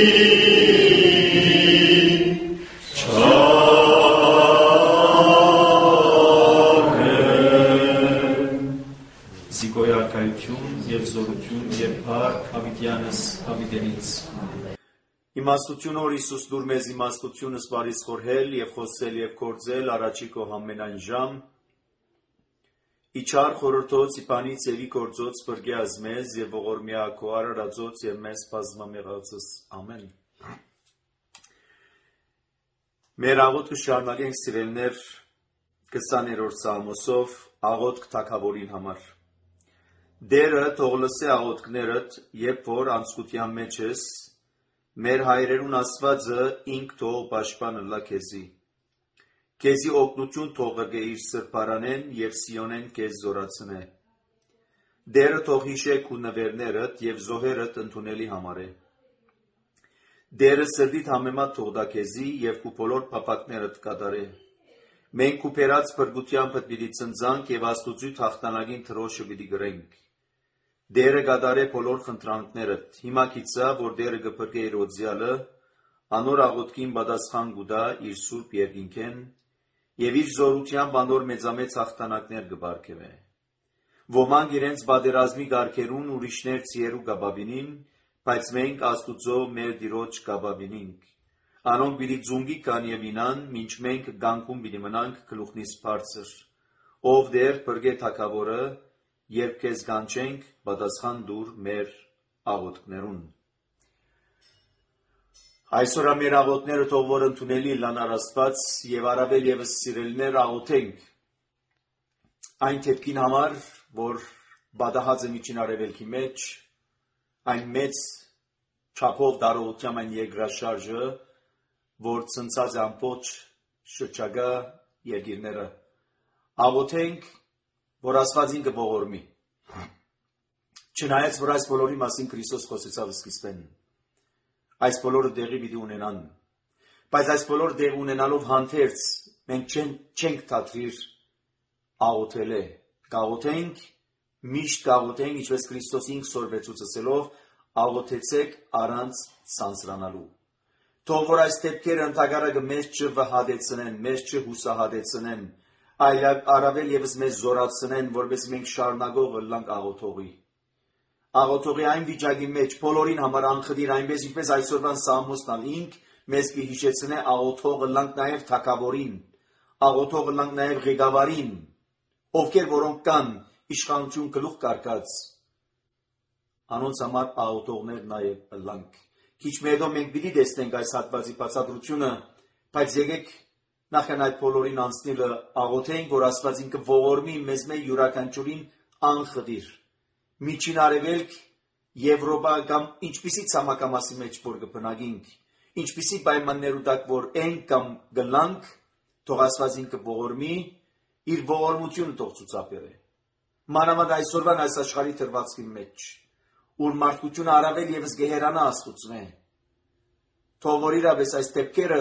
Զիգոյարքայություն և զորություն և փառք Հավիտյանս Հավիտենից։ Իմաստություն որ Հիսուս դուր մեզ իմաստությունս բարիս խորհել և խոսել և կործել առաջի քո ամենայն ժամ իչար խորհրդոց իբանից եւի կործոց բրգյազ մեզ և ողորմյա քո արարածոց և մեզ բազմամեղածս ամեն Մեր աղոթքը շարունակենք սիրելներ 20-րդ սաղմոսով աղոթք թագավորին համար Դերը թող լսե աղոթքներդ երբ որ անցկության մեջ ես Մեր հայրերուն Աստվածը ինք թող պաշտպան լա քեզի Քեզի օգնություն թող ղրգե իր սրբարանեն և Սիոնեն քեզ զորացնե Դերը թող հիշե քու նվերներդ և զոհերդ ընդունելի համարե Դերը սրտիդ համեմատ թող տա քեզի և քու բոլոր փափակներդ կատարե Մենք քու բերած փրկությամբ պիտի ցնծանք և Աստուծոյ հաղթանակին թրոշը պիտի գրենք Դերը կատարե բոլոր խնդրանքներդ հիմա գիծա որ Դերը կփրկե իր օձյալը անոր աղոթքին պատասխան կուտա իր սուրբ երկինքեն և իր զորությամբ անոր մեծամեծ հաղթանակներ կբարգեւե Ոմանք իրենց պատերազմի կարգերուն ուրիշներ ցիերու կապավինին բայց մենք Աստուծո մեր Տիրոջ կապավինինք Անոնք պիտի ձունգի կան և ինան մինչ մենք կանգուն պիտի մնանք գլուխնից բարձր Ով Տեր բրգե թագավորը երբ քեզ կանչենք պատասխան տուր մեր աղոթքներուն Այսօր մեր աղոթքները թող որ ընդունելի լան Աստված եւ առավել եւս սիրելիներ աղոթենք այն դեպքին համար որ բադահած է միջին արևելքի մեջ այն մեծ չափով դարողությամբ այն երկրաշարժը որ ցնցած ամբողջ շրջակա երկիրները աղոթենք որ Աստվածին կողորմի Չնայած որ այս բոլորի մասին Քրիստոս խոսեցավ սկիզբեն այս բոլորը տեղի պիտի ունենան բայց այս բոլոր դեղ ունենալով հանդերձ մենք չենք դադրիր աղոթել կաղոթենք միշտ կաղոթենք ինչպես Քրիստոս ինք սորվեցուցելով աղոթեցեք առանց սանձրանալու Թող որ այս դեպքերը ընդհակառակը մեզ չվհատեցնեն, մեզ չհուսահատեցնեն, այլ առավել եւս մեզ զորացնեն, որպես մենք շարունակող ըլլանք աղոթողի։ Աղոթողի այն վիճակի մեջ բոլորին համար անխտիր այնպես ինչպես այսօրվան Սամոսն ինք մեզ կհիշեցնե աղոթող ըլլանք նաեւ թագավորին, աղոթող ըլլանք նաեւ ղեկավարին, ովքեր որոնք կան իշխանություն գլուխ կարկած։ Անոնց համար աղոթողներ նաեւ ըլլանք։ Քիչ հետո մենք պիտի տեսնենք այս հատվածի բացատրությունը, բայց եկեք նախքան այդ բոլորին անցնելը աղոթենք, որ Աստված ինքը ողորմի մեզ մեր յուրաքանչյուրին անխտիր։ Միջին արևելք, Եվրոպա կամ ինչպիսի ցամաքամասի մեջ որ կբնակենք, ինչպիսի պայմաններու տակ որ ենք կամ գլանք, թող Աստված ինքը ողորմի, իր ողորմությունը թող ցուցաբերե։ Մանավանդ այսօրվան այս աշխարհի թրվածքի մեջ Ուր մարդկությունը առավել եւս գեհերանա Աստուծո Թող որ իրավես այս դեպքերը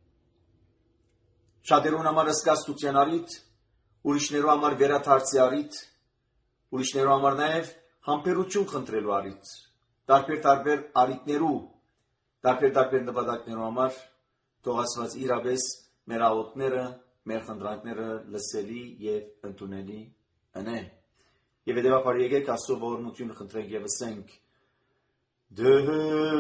շատերուն համար ըսկաստության առիթ, ուրիշներու համար վերադարձի առիթ, ուրիշներու համար նաեւ համբերություն խնդրելու առիթ, տարբեր առիթներու, տարբեր նպատակներու համար թող Աստված իրավես մեր աղոթքները, մեր խնդրանքները լսելի եւ ընդունելի ընե։ Եվ հետևաբար եկեք Աստծո ողորմությունը խնդրենք եւ ասենք Դեր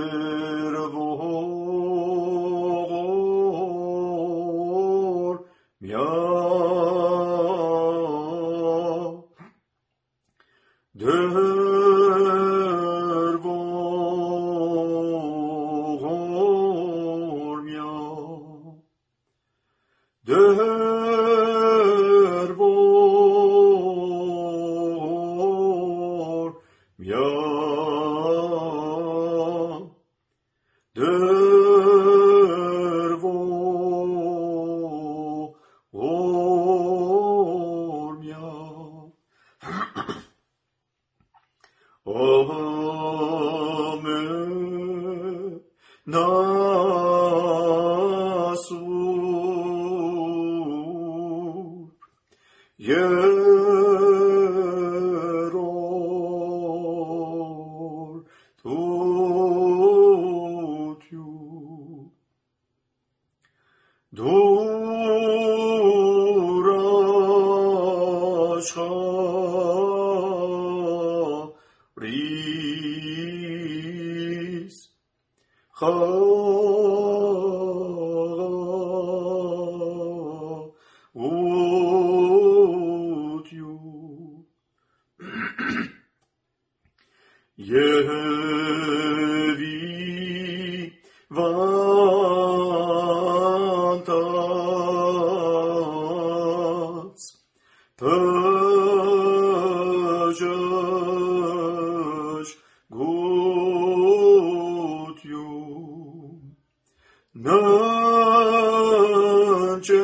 ողորմյա Դեր ողորմյա Դեր Եվի վանտած պժժ գություն ննջե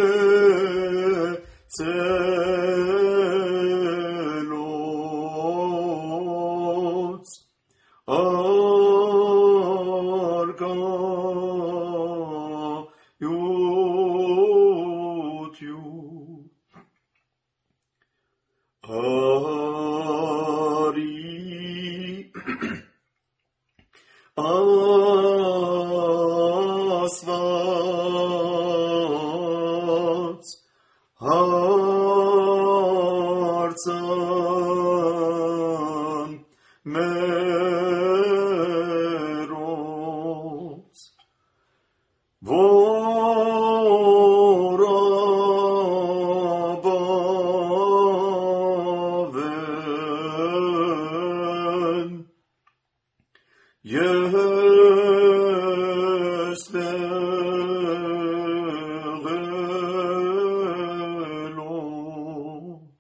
ցելոց արգայություն արի ասված հարցան մերոց որաբավեն ես տեղելոց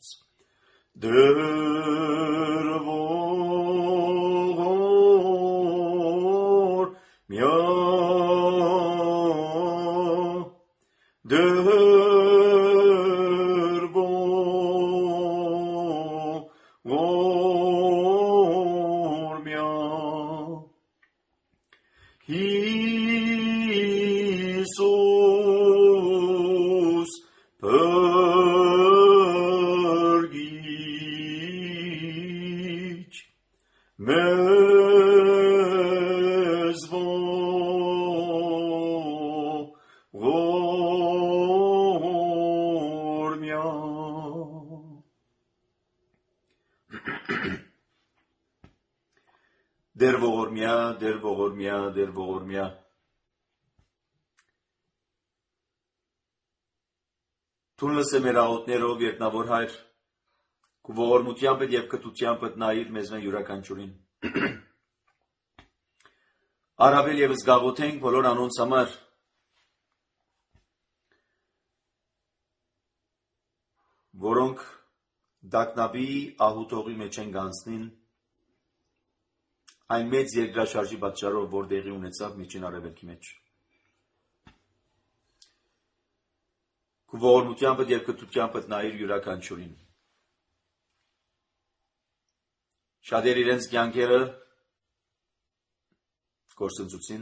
դերվոր միա դերվոր միա Հիսուս պրգիչ մեզ ողորմյա Դեր ողորմյա, դեր ողորմյա, դեր ողորմյա Թուն լսե մեր աղոթներով երկնավոր Հայր, քո ողորմությամբ եւ կտությամբ նայիր մեզնա յուրաքանչյուրին։ Առավել եւս գաղութենք բոլոր անոնց համար, որոնք դակնաբի ահութողի մեջ են գանցնին այն մեծ երկրաշարժի պատճառով, որ տեղի ունեցավ Միջին Արևելքի մեջ։ Քո ողորմությամբ եւ կտությամբ նայիր յուրաքանչյուրին։ Շատեր իրենց կյանքերը գործընծուցին,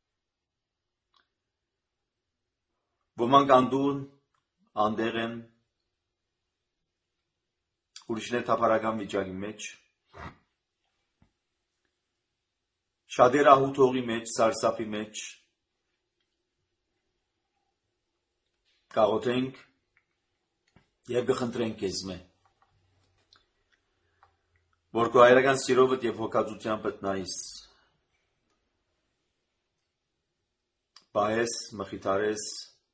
ոմանք անդուն, անդեղ են, ուրիշներ թափառական վիճակի մեջ, շատեր ահութողի մեջ, սարսափի մեջ, կաղոթենք եւ կխնդրենք քեզ մե որ քո հայրական սիրովդ եւ հոգածությամբ նայես պահես մխիթարես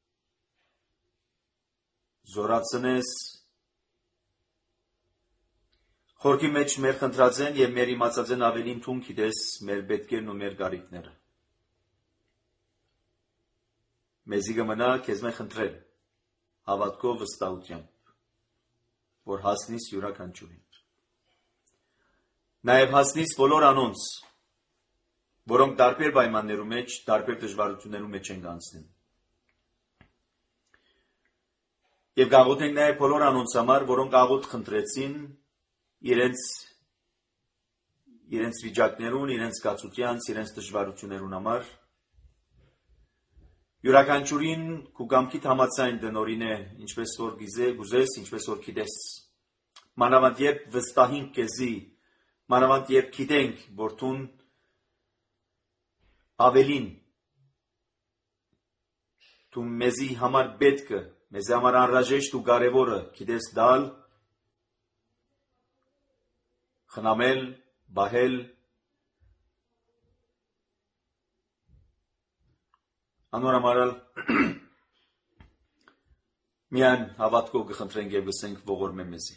զորացնես խորքի մեջ մեր խնդրածեն եւ մեր իմացածեն ավելին թուն գիտես մեր պետքերն ու մեր գարիքները մեզի կմնա քեզ մե խնդրել հավատքով վստահությամբ, որ հասնիս յուրաքանչյուրին։ Նաև հասնիս բոլոր անոնց, որոնք տարբեր պայմաններում մեջ, տարբեր դժվարություններում մեջ են գանցնին։ Եվ գաղութենք նաև բոլոր անոնց համար, որոնք աղոթ խնդրեցին իրենց վիճակներուն, իրենց կացությանց, իրենց դժվարություններուն համար, յուրաքանչյուրին քու կամքիդ համաձայն դնորին է, ինչպես որ գուզես, ինչպես որ գիտես։ Մանավանդ երբ վստահենք քեզի, մանավանդ երբ գիտենք, որ թուն ավելին, թու մեզի համար պետքը, մեզի համար անհրաժեշտ ու կարևորը գիտես դալ, խնամել, բահել, Անորամարալ միայն հավատքով կխնդրենք եւ լսենք ողորմեմ մեզի։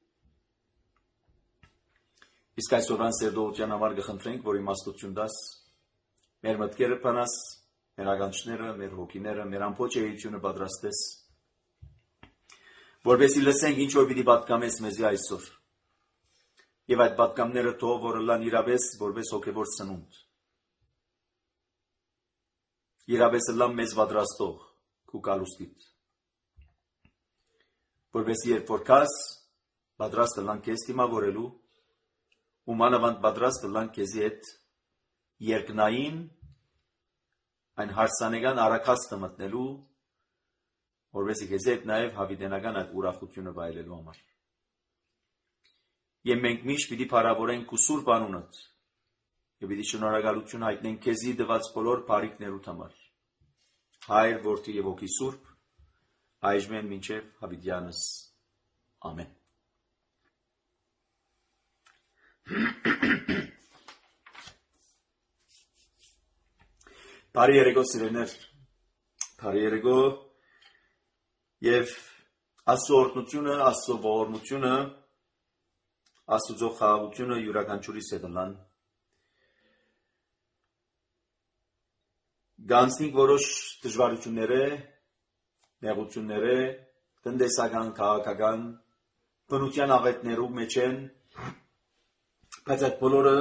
Իսկ այսօրվան սերդողության համար կխնդրենք, որ իմաստություն դաս մեր մտքերը փանաս, մեր ականջները, մեր հոգիները, մեր ամբողջ էությունը պատրաստես, որովհետեւ լսենք ինչ որ պիտի պատկամես մեզի այսօր։ Եվ այդ պատկամները թող որ լան իրավես որպես հոգևոր սնունդ։ Իրավես լան մեզ պատրաստող քու կալուստիտ։ Որպես երբ որ կաս պատրաստ լան քեզ դիմավորելու ու մանավանդ պատրաստ լան քեզի հետ երկնային այն հարսանեկան արաքաստը մտնելու, որովհետեւ քեզի հետ նաև հավիտենական այդ ուրախությունը վայելելու համար։ Եվ մենք միշտ պիտի փառավորենք քու սուրբ անունդ եւ պիտի շնորհակալություն հայտնենք քեզի տված բոլոր բարիքներուդ համար։ Հայր, Որդի եւ Հոգի Սուրբ, այժմ մինչև հավիտյանս։ Ամեն։ Բարի երեկո սիրելիներ, բարի երեկո եւ Աստծո օրհնությունը, Աստծո ողորմությունը, Աստծո խաղաղությունը յուրաքանչյուրիս հետ լան։ Գանցնիկ որոշ դժվարությունները, նեղությունները, տնտեսական, քաղաքական, բնության աղետներով մեջ են, բայց այդ բոլորը,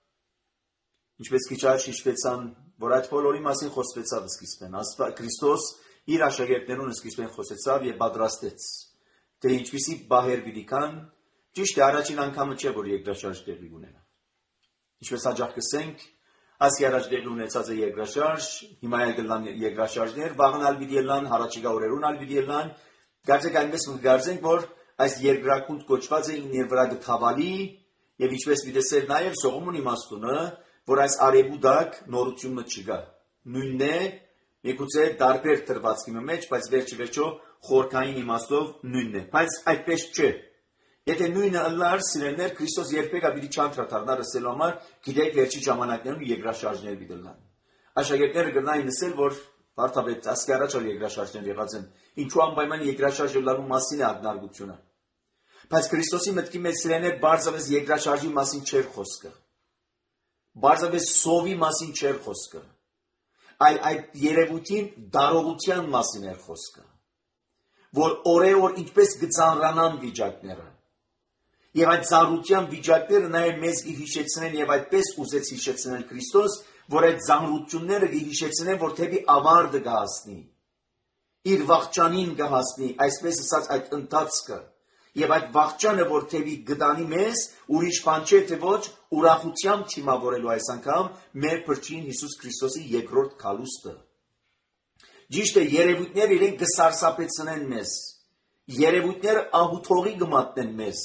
ինչպես քիչ առաջ հիշվեցան, որ այդ բոլորի մասին խոսվեցավ սկիզբեն, Քրիստոս իր աշակերտներուն սկիզբեն խոսեցավ եւ պատրաստեց, թե ինչպիսի բահեր պիտի կան, ճիշտ է առաջին անգամը չէ, որ երկրաշարժ տեղի ունենա։ Ինչպես հաջող կսենք, ասի առաջ տեղի ունեցած է երկրաշարժ, հիմա ելան երկրաշարժներ, վաղնալ պիտի ելան, հարաճիգա օրերուն ալ պիտի ելան, կարծեք այնպես կգարձենք, որ այս երկրակունդ կոչված է ինքն վրա գթավալի եւ ինչպես պիտի տեսել նաեւ սողոմոն իմաստունը, որ այս արևուդակ նորությունը չկա։ Նույնն է, միգուցե տարբեր դրվածքի մեջ, բայց վերջիվերջո խորքային իմաստով նույնն է, բայց այդպես չէ։ Եթե նույնը ըլլար սիրելներ Քրիստոս երբեք պիտի չանդրադառնար ասելու համար, գիտեք վերջի ժամանակներում երկրաշարժներ պիտի լան։ Աշակերտները կգնային ասել, որ վարդապետ ասկի առաջ երկրաշարժներ եղած են, ինչու անպայման երկրաշարժը լանու մասին է ակնարկությունը։ Բայց Քրիստոսի մտքի մեջ սիրելներ բարձրապես երկրաշարժի մասին չէր խոսքը։ Բարձրապես սովի մասին չէր խոսքը։ Այլ այդ երևույթին դարողության մասին էր խոսքը։ Որ օրեր ինչպես կծանրանան վիճակները։ Եվ այդ ծանրության վիճակները նաև մեզ կհիշեցնեն եւ այդպես ուզեց հիշեցնել Քրիստոս, որ այդ ծանրությունները կհիշեցնեն, որ թեպի ավարտը կհասնի։ Իր վախճանին կհասնի, այսպես ասած այդ ընթացքը։ Եվ այդ վախճանը, որ թեպի գտանի մեզ, ուրիշ բան չէ, թե ոչ ուրախությամբ թիմավորելու այս անգամ մեր Փրկին Հիսուս Քրիստոսի երկրորդ քալուստը։ Ճիշտ է, երևույթները իրենք կսարսափեցնեն մեզ։ Երևույթները ահութողի կմատնեն մեզ։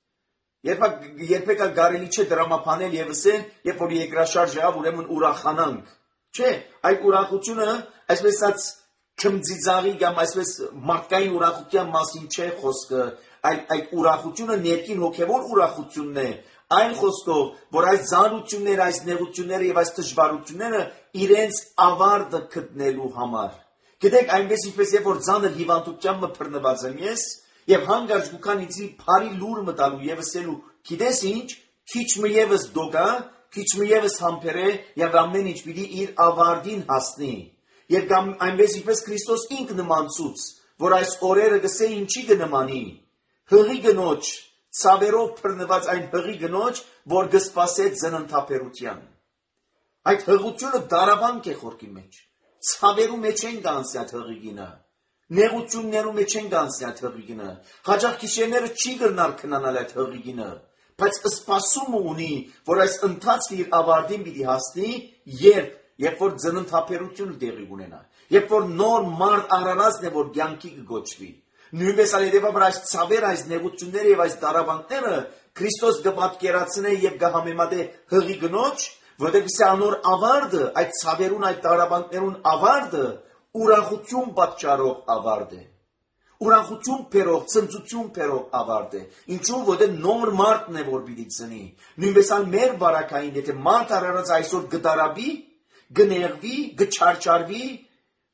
Երբեք կարելի չէ դրամապանել եւ ասել, երբ որ երկրաշարժ եղավ, ուրեմն ուրախանանք։ Չէ, այդ ուրախությունը, այսպես ասած, քմծիծաղի կամ այսպես մարդկային ուրախության մասին չէ խոսքը, այլ այդ ուրախությունը ներքին հոգևոր ուրախությունն է, այն խոսքով, որ այս ծանրությունները, այս նեղությունները եւ այս դժվարությունները իրենց ավարտը գտնելու համար։ Գիտեք, այնպես ինչպես երբ որ ծանր հիվանդությամբ բռնված եմ ես, եւ հանգարց գուքան ինձի բարի լուր մտալու եւ ասելու, գիտես ինչ, քիչ մը եւս դոգա, քիչ մը եւս համբերե եւ ամեն ինչ պիտի իր ավարտին հասնի։ Եվ կամ այնպես ինչպես Քրիստոս ինքն նմանցուց, որ այս օրերը գսե ինչի կնմանի, հղի գնոջ, ցավերով բռնված այն հղի գնոջ, որ կսպասեց զննթափերության։ Այդ հղությունը դարավանք է խորքի մեջ։ Ցավերու մեջ են գանցի այդ հղիգինը։ Նեղություններու մեջ են գանցի այդ հղիգինը։ Հաջող գիշերները չի գնար քնանալ այդ հղիգինը, բայց սպասումը ունի, որ այս ընթացքը իր ավարտին պիտի հասնի, երբ որ զննթափերությունը տեղի ունենա, երբ որ նոր մարդ առարածն է, որ կյանքի կգոչվի։ Նույնպես այդևաբար այս ցավերը, այս նեղությունները եւ այս դարավանքները Քրիստոս կպատկերացնե եւ կհամեմատե հղի գնոջ, որտեղ սա անոր ավարտը, այդ ցավերուն, այդ դարավանքներուն ավարտը ուրախություն պատճառող ավարտ է։ Ուրախություն բերող, ցնծություն բերող ավարտ է։ Ինչու՞ որտեղ նոր մարդն է, որ պիտի ծնի։ Նույնպես ալ մեր բարակային, եթե մարդ առած այսօր գդարաբի, գներվի, գչարչարվի,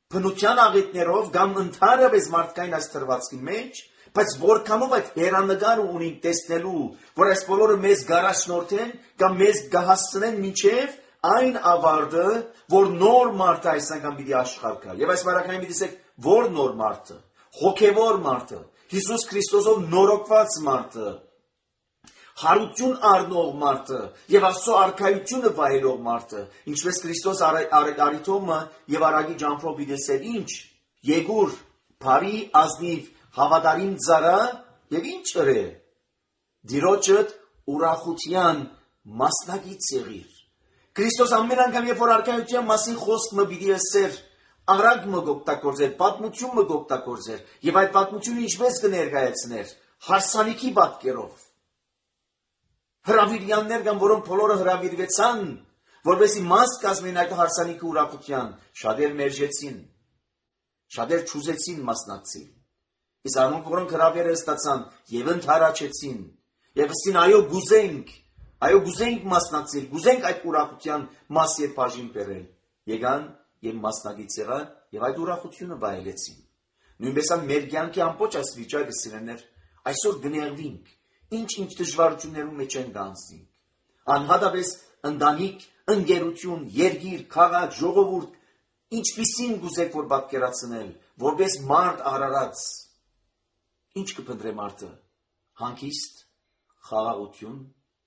բնության աղետներով կամ ընդհանրապես մարդկային այս թրվածքի մեջ, բայց որքանով այդ հերանեկարը ունին տեսնելու, որ այս բոլորը մեզ գարաշնորթեն կամ մեզ գահասցնեն մինչև այն ավարտը, որ նոր մարդը այս անգամ պիտի աշխարհ եւ այս վարակային պիտի ասեք, որ նոր մարդը, հոգևոր մարդը, Հիսուս Քրիստոսով նորոգված մարդը, հարություն առնող մարդը եւ Աստծո արքայությունը վայելող մարդը, ինչպես Քրիստոս արիթոմը եւ արագի ջանքով պիտեսել ինչ, եգուր, բարի, ազնիվ, հավատարիմ ծառա եւ ինչ ըրե, դիրոջդ ուրախության մասնակից եղիր։ Քրիստոս ամեն անգամ երբ որ արքայության մասին խոսք մը պիտի ասեր, արագ մը գոկտակորձեր, պատմություն մը գոկտակորձեր եւ այդ պատմությունը ինչպես կներկայացներ, հարսանիքի պատկերով։ Հրավիրյաններ կամ որոնք բոլորը հրավիրվեցան, որովհետեւ մաս կազմեն այդ հարսանիքի ուրախության, շատեր մերժեցին, շատեր չուզեցին մասնակցել։ Իսկ անոնք որոնք հրավերը ստացան եւ ընդհարաչեցին, եւ ասին այո գուզենք մասնակցել, գուզենք այդ ուրախության մաս եւ բաժին բերել։ Եկան եւ մասնակից եղան եւ այդ ուրախությունը վայելեցին։ Նույնպես մեր կյանքի ամբողջ այս վիճակը սիրեներ, այսօր գներվինք, ինչ դժվարություններում մեջ են գանցնենք։ Անհատապես ընտանիք, ընկերություն, երկիր, քաղաք, ժողովուրդ, ինչպիսին գուզեք որ պատկերացնել, որպես մարդ արարած։ Ինչ կփնտրե մարդը։ Հանգիստ, խաղաղություն,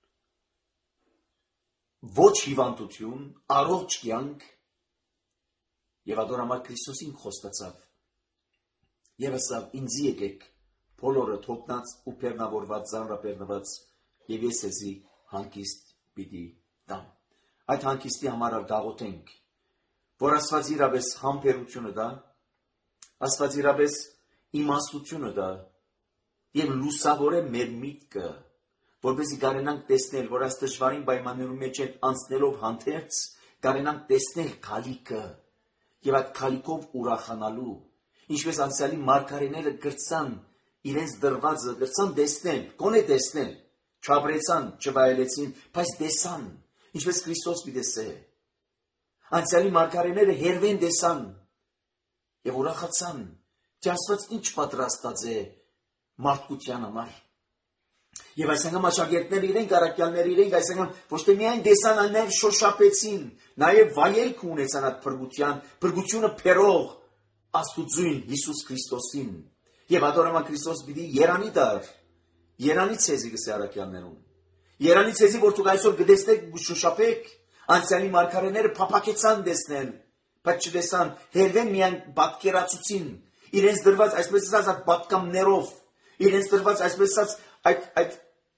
ոչ հիվանդություն, առողջ կյանք, եւ ադորամար Քրիստոսին խոստացավ։ Եվ ասավ ինձ եկեք, բոլորը թողնած ու բեռնավորված, ծանրաբեռնված, եւ ես էզի հանգիստ պիտի տամ։ Այդ հանգիստի համար գաղութենք, որ Աստված իրապես համբերությունը դա, Աստված իրապես իմաստությունը դա, եւ լուսավորե մեր միտքը, որպեսզի կարենանք տեսնել, որ այս դժվարին պայմաններում մեջ անցնելով հանդերձ, կարենանք տեսնել քալիքը եւ այդ քալիքով ուրախանալու, ինչպես անցյալի մարգարեները գրծան իրենց դրվածը, գրծան տեսնել, գոնե տեսնել, չաբրեցան, չվայելեցին, բայց տեսան, ինչպես Քրիստոս պիտեսե։ Անցյալի մարգարեները հերվեն տեսան եւ ուրախացան, թե Աստված ինչ պատրաստած է մարդկության համար։ Եվ այս անգամ աշակերտները իրենք, առաքյալները իրենք, այս անգամ ոչ թե միայն տեսան, այլ նաև շոշափեցին, նաև վայելք ունեցան այդ փրկությունը փերող Աստուծուն Հիսուս Քրիստոսին։ Եվ ադորամա Քրիստոս պիտի երանի դար, երանի ցեզի գսե առաքյալներուն։ Երանի ցեզի, որ դուք այսօր գտեսնեք ու շոշափեք, անցյալի մարգարեները փափակեցան տեսնել, բայց չտեսան, հերվեն միայն պատկերացուցին, իրենց դրված այսպես ասած պատկամներով, իրենց դրված այսպես ասած այդ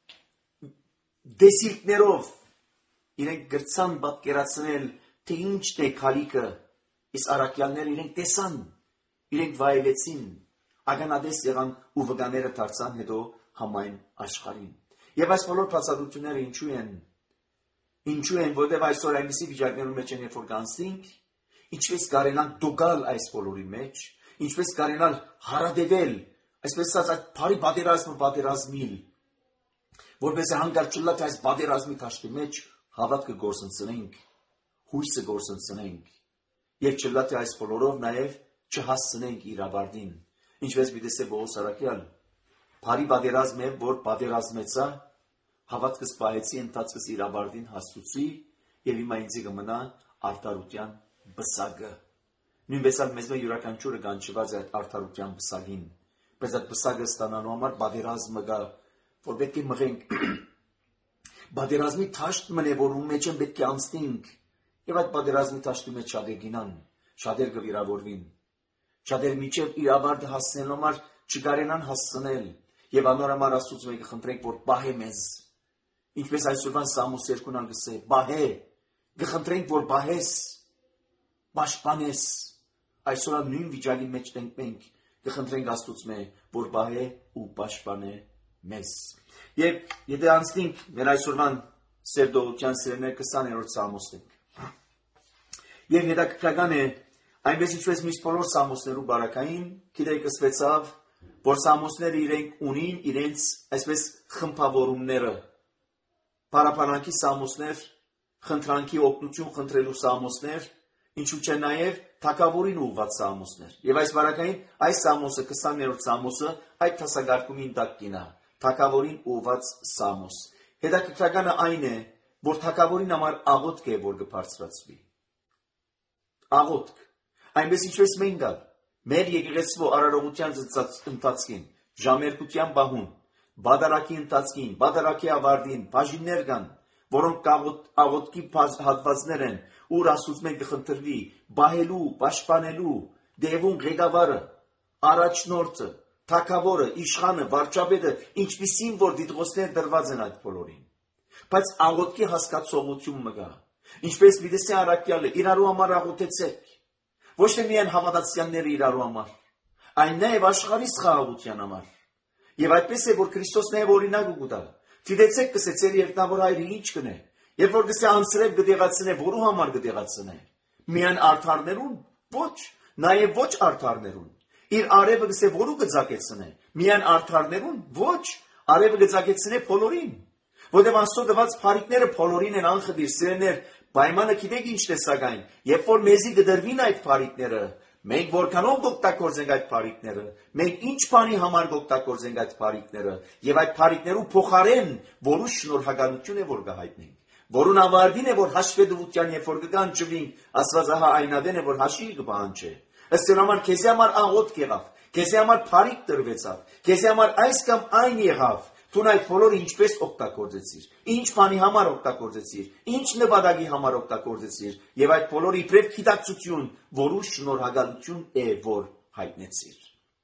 դեսիլքներով իրենք գրծան պատկերացնել, թե ինչն է քալիքը, իսկ առաքյալները իրենք տեսան, իրենք վայելեցին, ականատես եղան ու վկաները դարձան հետո համայն աշխարհին։ Եվ այս բոլոր բացատրությունները ինչու են, որտեղ այսօր այնպիսի վիճակներում մեջ են, երբ որ կանցնենք, ինչպես կարենանք դոգալ այս բոլորի մեջ, ինչպես կարենալ հարադեվել, այսպես ասած այդ բարի պատերազմիլ, որպես հանգարտ չլա, թե այս պատերազմի թաշտի մեջ հավատքը գործընծնենք, հույսը գործընծնենք, եւ չլա, թե այս բոլորով նաեւ չհասցնենք իր ավարտին, ինչպես պիտեսե Պողոս առաքյալ, բարի պատերազմ է, որ պատերազմեցա, հավատքս պահեցի, ընթացքս իր ավարտին հասցուցի, եւ հիմա ինձ կմնա արդարության բսակը։ Նույնպես մեզ յուրաքանչյուրը կանչված է այդ արդարության բսակին, բայց այդ բսակը ստանալու համար պատերազմը կա, որ պետք է մղենք։ Պատերազմի թաշտ մնե, որ ում մեջ են պետք է անցնենք, եւ այդ պատերազմի թաշտի մեջ շատեր գինան, շատեր կվիրավորվին, շատեր միջև իր ավարտը հասնելու համար չկարենան հասցնել, եւ անորոմար Աստծուց մենք խնդրենք, որ պահե մեզ, ինչպես այսօրվան Սամուս 2-ն գսե, պահե, կխնդրենք, որ պահես, պաշտպանես, այսօր նույն վիճակի մեջ ենք, կխնդրենք Աստծուց որ պահե ու պաշտպանե մեզ։ Եվ եթե անցնենք մեր այսօրվան սերդողության սիրելիներ 20-րդ Սամոսն ենք։ Եվ հետաքրքրական է, այնպես ինչպես միշտ բոլոր Սամոսներու բարակային, գիտեք ասվեցավ, որ Սամոսները իրենք ունին իրենց այսպես խմբավորումները, պարապանանքի Սամոսներ, խնդրանքի օգնություն խնդրելու Սամոսներ, ինչու՞ չէ նաև թագավորին ուղղված սամոսներ։ Եվ այս վարակային այս սամոսը 20-րդ սամոսը այդ տասագարկումին տակ կինա, թագավորին ուղղված սամոս։ Հետաքրքրականը այն է, որ թագավորին համար աղոթք է, որ կբարձրացվի։ Աղոթք, այնպես ինչպես մենք գալ, մեր եկեղեցու արարողության ընթացքին, ժամերկության բահուն, բադարակի ընթացքին, բադարակի ավարտին, բաժիններ կան, որոնք աղոթքի հատվածներ են, ուր Աստծուց մենք կխնդրվի, բահելու, պաշտպանելու, դևուն ղեկավարը, առաջնորդը, թագավորը, իշխանը, վարչապետը, ինչպիսին որ դիտողներ դրված են այդ բոլորին։ Բայց աղոթքի հասկացողություն մը կա։ Ինչպես Վիդեսի առաքյալը իրարու համար աղոթեցեք։ Ոչ թե միայն հավատացյալները իրարու համար, այն նաև աշխարհի խաղաղության համար։ Եվ այդպես է, որ Քրիստոսն նաև օրինակ ուտա։ Դիտեցեք կսեցեր երկնավոր հայրը ինչ կնե։ Երբ որ գսե անսրև գդեղացնե, որու համար գդեղացնե։ Միայն արդարներուն, ոչ, նաև ոչ արդարներուն։ Իր արևը գսե որու գծակեցնե։ Միայն արդարներուն, ոչ, արևը գծակեցնե բոլորին։ Որտեղ Աստծո տված փարիկները բոլորին են անխդիր սերներ, պայմանը գիտեք ինչն է սակայն, երբ որ մեզի գդրվին այդ փարիկները, մենք որքանով կօգտագործենք այդ փարիկները, մենք ինչ բանի համար կօգտագործենք այդ փարիկները, եւ այդ փարիկներու փոխարեն որու շնորհակալություն է որ կհայտնենք, որուն ավարտին է որ հաշվետվության երբ որ կկանչվենք, Աստվածահա այնադեն է որ հաշիվ կպահանջի։ Ըստ համար քեզի համար աղոթք եղավ, քեզի համար փարիկ տրվեցավ, քեզի համար այս կամ այն եղավ։ Դու այդ բոլորը ինչպես օգտագործեցիր, ինչ բանի համար օգտագործեցիր, ինչ նպատակի համար օգտագործեցիր, եւ այդ բոլորը իբրև գիտակցություն, որու շնորհակալություն է որ հայտնեցիր։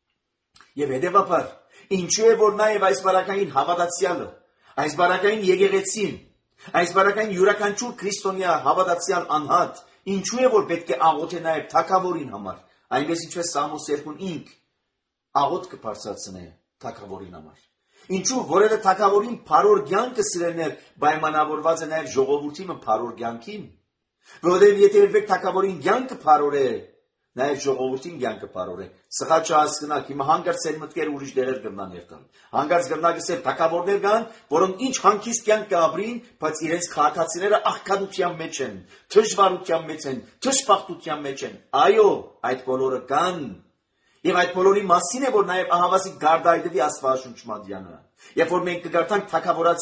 Եվ հետեւաբար, ինչու է որ նաեւ այս բարակային հավատացյալը, այս բարակային եկեղեցին, այս բարակային յուրաքանչյուր քրիստոնյա հավատացյալ անհատ, ինչու է որ պետք է աղոթե նաեւ թագավորին համար, այնպես ինչպես Սամոս 2:5 աղոթք բարձրացնե թագավորին համար։ Ինչու որևէ թագավորին փարոր կյանքը սիրելներ պայմանավորված է նաև ժողովրդի մը փարոր կյանքին։ Որովհետև եթե երբեք թագավորին կյանքը փարոր է, նաև ժողովրդին կյանքը փարոր է։ Սխալ չհասկնաք, հիմա հանկարծ ծեր մտքեր ուրիշ դերեր կմնան երթան։ Հանկարծ կգնագսել թագավորներ կան, որոնք ինչ հանգիստ կյանք կապրին, բայց իրենց քաղաքացիները աղքատության մեջ են, թշվառության մեջ են, թշպախտության մեջ են։ Այո, այդ բոլորը կան։ Եվ այդ բոլորի մասին է, որ նաև ահավասի գարդայդվի Աստվածաշունչ մատյանը։ Երբ որ մենք կգարտանք թագավորած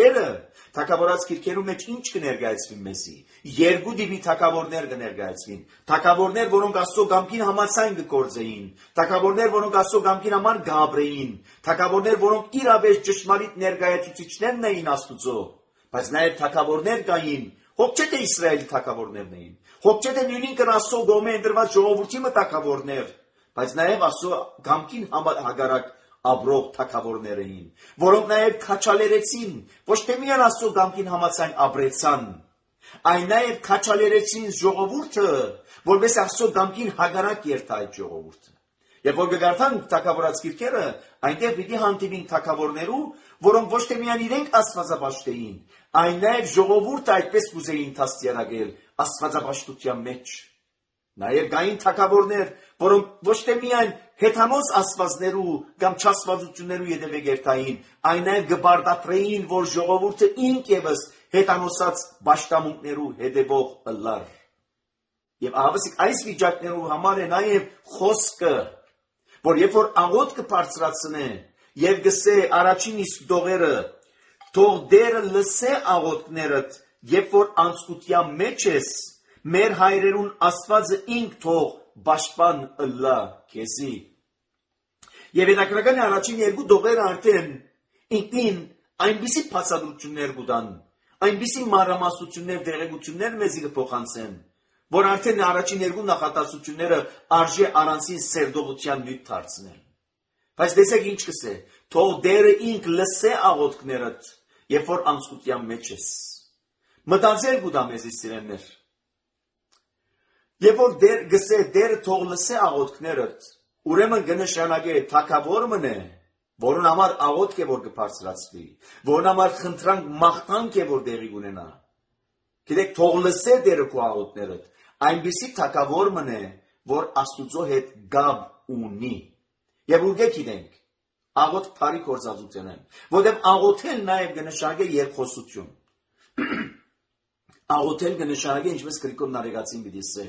քիրքերու մեջ ինչ կներկայացվի մեզի։ Երկու դիպի թագավորներ կներկայացվին։ Թագավորներ, որոնք Աստծո կամքին համաձայն կգործեին։ Թագավորներ, որոնք Աստծո կամքին համար գաբրեին։ Թագավորներ, որոնք իրավեջ ճշմարիտ ներկայացուցիչներն էին Աստծո։ Բայց նաև թագավորներ կային, հոգ չէ թե Իսրայելի թագավորներն էին։ Հոգ չէ թե նույնիսկ Աստծո գոմե ընդրված ժողովրդի մը թագավորներ։ Բայց նաև Աստծո կամքին հագարակ ապրող թագավորներ էին, որոնք նաև քաչալերեցին, ոչ թե միայն Աստծո կամքին համաձայն ապրեցան, այն նաև քաչալերեցին ժողովուրդը, որպես Աստծո կամքին հագարակ երթա այդ ժողովուրդը։ Երբ որ կգարտան թագավորած քիրքերը, այնտեղ պիտի հանդիպին թագավորներու, որոնք ոչ թե միայն իրենք աստվածապաշտ էին, այն նաև ժողովուրդը այդպես կուզեին դաստիարակել աստվածապաշտության մեջ։ Նաև կային թագավորներ, որոնք ոչ թե միայն հեթանոս աստվածներու կամ չաստվածություններու ետևե գերտային, այն նաև կբարդատրեին, որ ժողովուրդը ինքևս հեթանոսած պաշտամունքներու հետևող ըլլար։ Եվ ահավասիկ այս վիճակներու համար է նաև խոսքը, որ երբ որ աղոթք կբարձրացնե եւ գսե առաջին իսկ դողերը, թող դերը լսե աղոթքներդ, երբ որ անցկության մեջ ես, մեր հայրերուն Աստվածը ինք թող պաշտպան ըլլա քեզի։ Եվ հետաքրքրական է առաջին երկու դողերը արդեն ինքնին այնպիսի բացատրություններ կտան, այնպիսի մանրամասնություններ, դեղեցություններ մեզի կփոխանցեն, որ արդեն առաջին երկու նախատասությունները արժե առանցին սերդողության նյութ դարձնել։ Բայց տեսեք ինչ կսե, թող դերը ինք լսե աղոթքներդ, երբ որ անցկության մեջ ես։ Մտածել կուտա մեզի սիրելներ։ Երբ որ գսե դերը թող լսե աղոթքներդ, ուրեմն կնշանակե թագավոր մնե, որուն համար աղոթք է որ կբարձրացվի, որուն համար խնդրանք մաղթանք է որ դեղի ունենա։ Գիտեք, թող լսե դերը քո աղոթքներդ, այնպիսի թագավոր մնե, որ Աստուծո հետ գաբ ունի։ Եվ ուղղե գիտենք, աղոթք բարի գործածություն են, որտեղ աղոթել նաև կնշանակե երկխոսություն։ Աղոթել կնշանակե ինչպես Գրիգոր Նարեգացին պիտի ասե,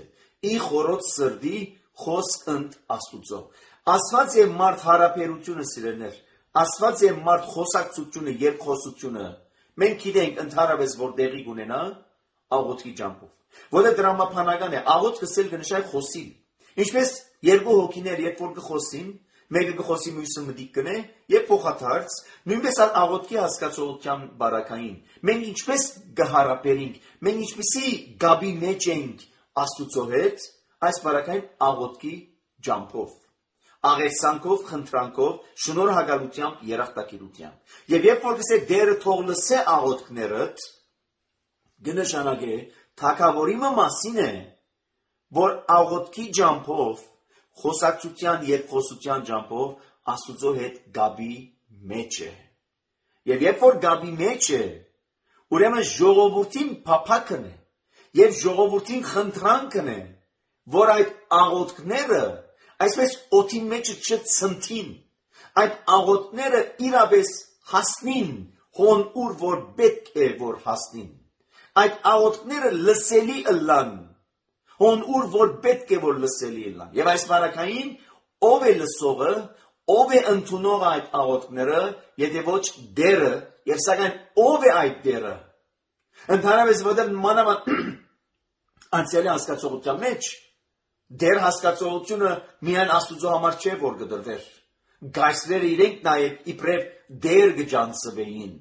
ի խորոց սրդի խոսք ընդ Աստուծո։ Աստված եւ մարդ հարաբերությունը սիրելներ, Աստված եւ մարդ խոսակցությունը, երկխոսությունը մենք գիտենք ընդհանրապես որ տեղի կունենա աղոթքի ջանքով։ Որը դրամապանական է, աղոթքը սել կնշանակի խոսիլ։ Ինչպես երկու հոգիներ երբ որ կխոսին, մեկը կխոսի մյուսը մտիկ կնե եւ փոխադարձ, նույնպես աղոթքի հասկացողության բարակային։ Մենք ինչպես կհարաբերենք, մենք ինչպեսի գաբի մեջ ենք Աստուծո հետ, այս բարակային աղոթքի ջանքով, աղերսանքով, խնդրանքով, շնորհակալությամբ, երախտագիտությամբ։ Եվ երբ որ գսե դերը թող լսե աղոթքներդ, կնշանակի թագավորի մասին է, որ աղոթքի ջանքով, խոսակցության եւ խոսության ջանքով Աստուծո հետ գաբի մեջ է։ Եվ երբ որ գաբի մեջ է, ուրեմն ժողովրդին փափակն է եւ ժողովրդին խնդրանքն է, որ այդ աղոթքները այսպես օդի մեջ չցնթին, այդ աղոթքները իրապես հասնին հոն ուր որ պետք է որ հասնին, այդ աղոթքները լսելի ըլլան, հոն ուր որ պետք է որ լսելի ըլլան։ Եվ այս բարակային ով է լսողը, ով է ընդունողը այդ աղոթքները, եթե ոչ դերը, եւ սակայն ով է այդ դերը։ Ընդհանրապես որտեղ մանավանդ անցյալի հասկացողության մեջ դեր հասկացողությունը միայն Աստուծո համար չէ որ կդրվեր։ Գայսրերը իրենք նաև իբրև դեր կջանցվեին։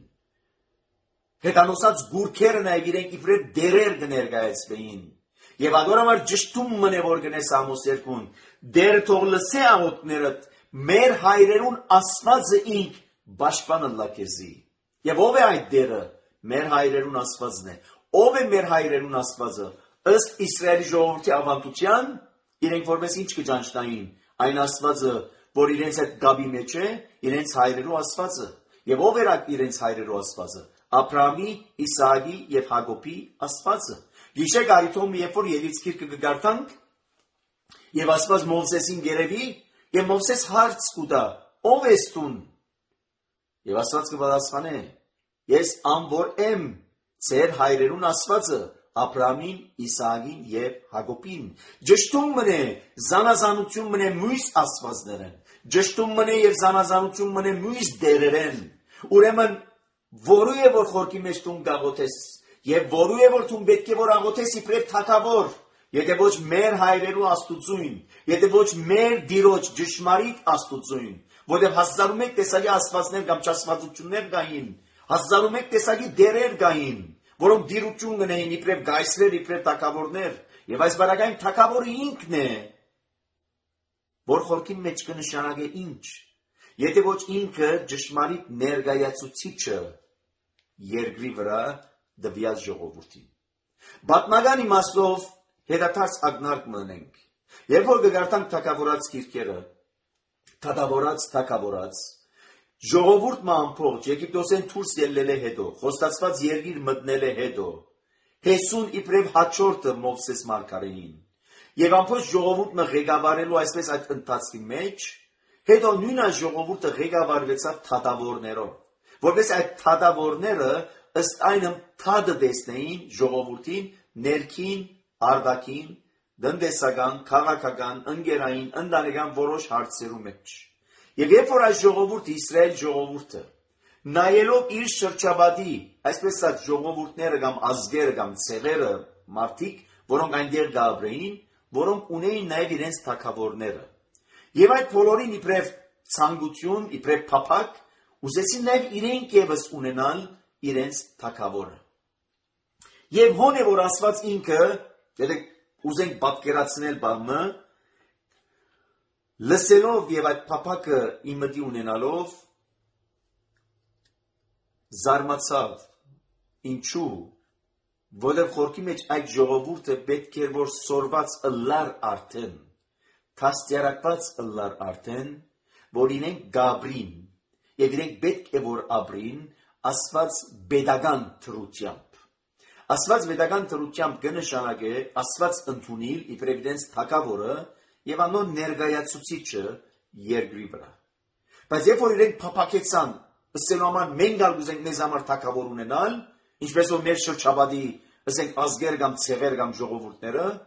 Հետանոսած գուրքերը նաև իրենք իբրև դերեր կներկայացվեին։ Եվ ադորամար ճշտում մնե որ գնես Ամոս 2-ն, դեր թող լսե աղոթքներդ, մեր հայրերուն Աստվածը ինք պաշտպանը լակեզի։ Եվ ով է այդ դերը։ Մեր հայրերուն Աստվածն է։ Ով է մեր հայրերուն Աստվածը։ Ըստ Իսրայելի ժողովրդի ավանդության, իրենք որպես ինչ կճանչնային, այն Աստվածը, որ իրենց այդ գաբի մեջ է, իրենց հայրերու Աստվածը։ Եվ ով էր իրենց հայրերու Աստվածը։ Աբրահամի, Իսահակի եւ Հակոբի Աստվածը։ Գիշեր արիթոմ երբ որ Ելից գիրքը կգարտանք, եւ Աստված Մովսեսին գերեվի, եւ Մովսես հարց կուտա. ով ես տուն։ Եվ Աստված կպատասխանե. ես անոր եմ, ձեր հայրերուն Աստվածը, Աբրահամին, Իսահակին եւ Հակոբին։ Ճշտում մնե, զանազանություն մնե մույս Աստվածներեն։ Ճշտում մնե եւ զանազանություն մնե մույս դերերեն։ Ուրեմն որու է որ խորքի մեջ տուն գաղոթես, եւ որու է որ տուն պետք է որ աղոթես իբրև թագավոր, եթե ոչ մեր հայրերու Աստուծույն, եթե ոչ մեր դիրոջ ճշմարիտ Աստուծույն, որտեղ 1001 տեսակի աստվածներ կամ ճշմարտություններ կային, 1001 տեսակի դերեր կային, որոնք դիրություն ունեին իբրև գայսրեր, իբրև թագավորներ, եւ այս բարակային թագավորը ինքն է, որ խորքի մեջ կնշանակե ինչ, եթե ոչ ինքը ճշմարիտ ներկայացուցիչը երկրի վրա դվյալ ժողովրդին։ Պատմական իմաստով հետադարձ ակնարկ մնենք, երբ որ կգարտանք թագավորած գիրքերը, թագավորած, ժողովուրդ ամփոփ Եգիպտոսեն դուրս ելնել է հետո, խոստացված երկիր մտնել է հետո, Հեսուն իբրև հաջորդը Մովսես մարգարեին, եւ ամփոփ ժողովուրդը ղեկավարելու այսպես այդ ընթացքի մեջ, հետո նույն այս ժողովուրդը ղեկավարվեցավ թագավորներով, որպես այդ թագավորները ըստ այն թադը տեսնեին ժողովրդին ներքին, արտաքին, տնտեսական, քաղաքական, ընկերային, ընտանեկան որոշ հարցերու մեջ։ Եվ երբ որ այս ժողովուրդը Իսրայել ժողովուրդը նայելով իր շրջապատի, այսպես ասած ժողովուրդները կամ ազգերը կամ ցեղերը, մարդիկ, որոնք այնտեղ գաբրեին, որոնք ունեին նաև իրենց թագավորները։ Եվ այդ բոլորին իբրև ցանկություն, իբրև փափակ, ուզեցին նաև իրենք եւս ունենալ իրենց թագավորը։ Եվ հոն է որ Աստված ինքը, եթե ուզենք պատկերացնել բանը, լսելով եւ այդ փափակը իմդի ունենալով զարմացավ, ինչու, որովհետև խորքի մեջ այդ ժողովուրդը պետք էր որ սորված ըլլար արդեն, թաստիարակված ըլլար արդեն, որ իրենք գաբրին, եւ իրենք պետք է որ ապրին Աստված բեդական թրությամբ։ Աստված բեդական թրությամբ կնշանակե Աստված ընդունել իբրև իրենց թագավորը եւ անոնց ներկայացուցիչը երկրի վրա։ Բայց երբ որ իրենք փափակեցան, ըստ համար մենք գալուզենք մեզ համար թագավոր ունենալ, ինչպես որ մեր շրջապատի, ասենք ազգեր կամ ցեղեր կամ ժողովուրդները,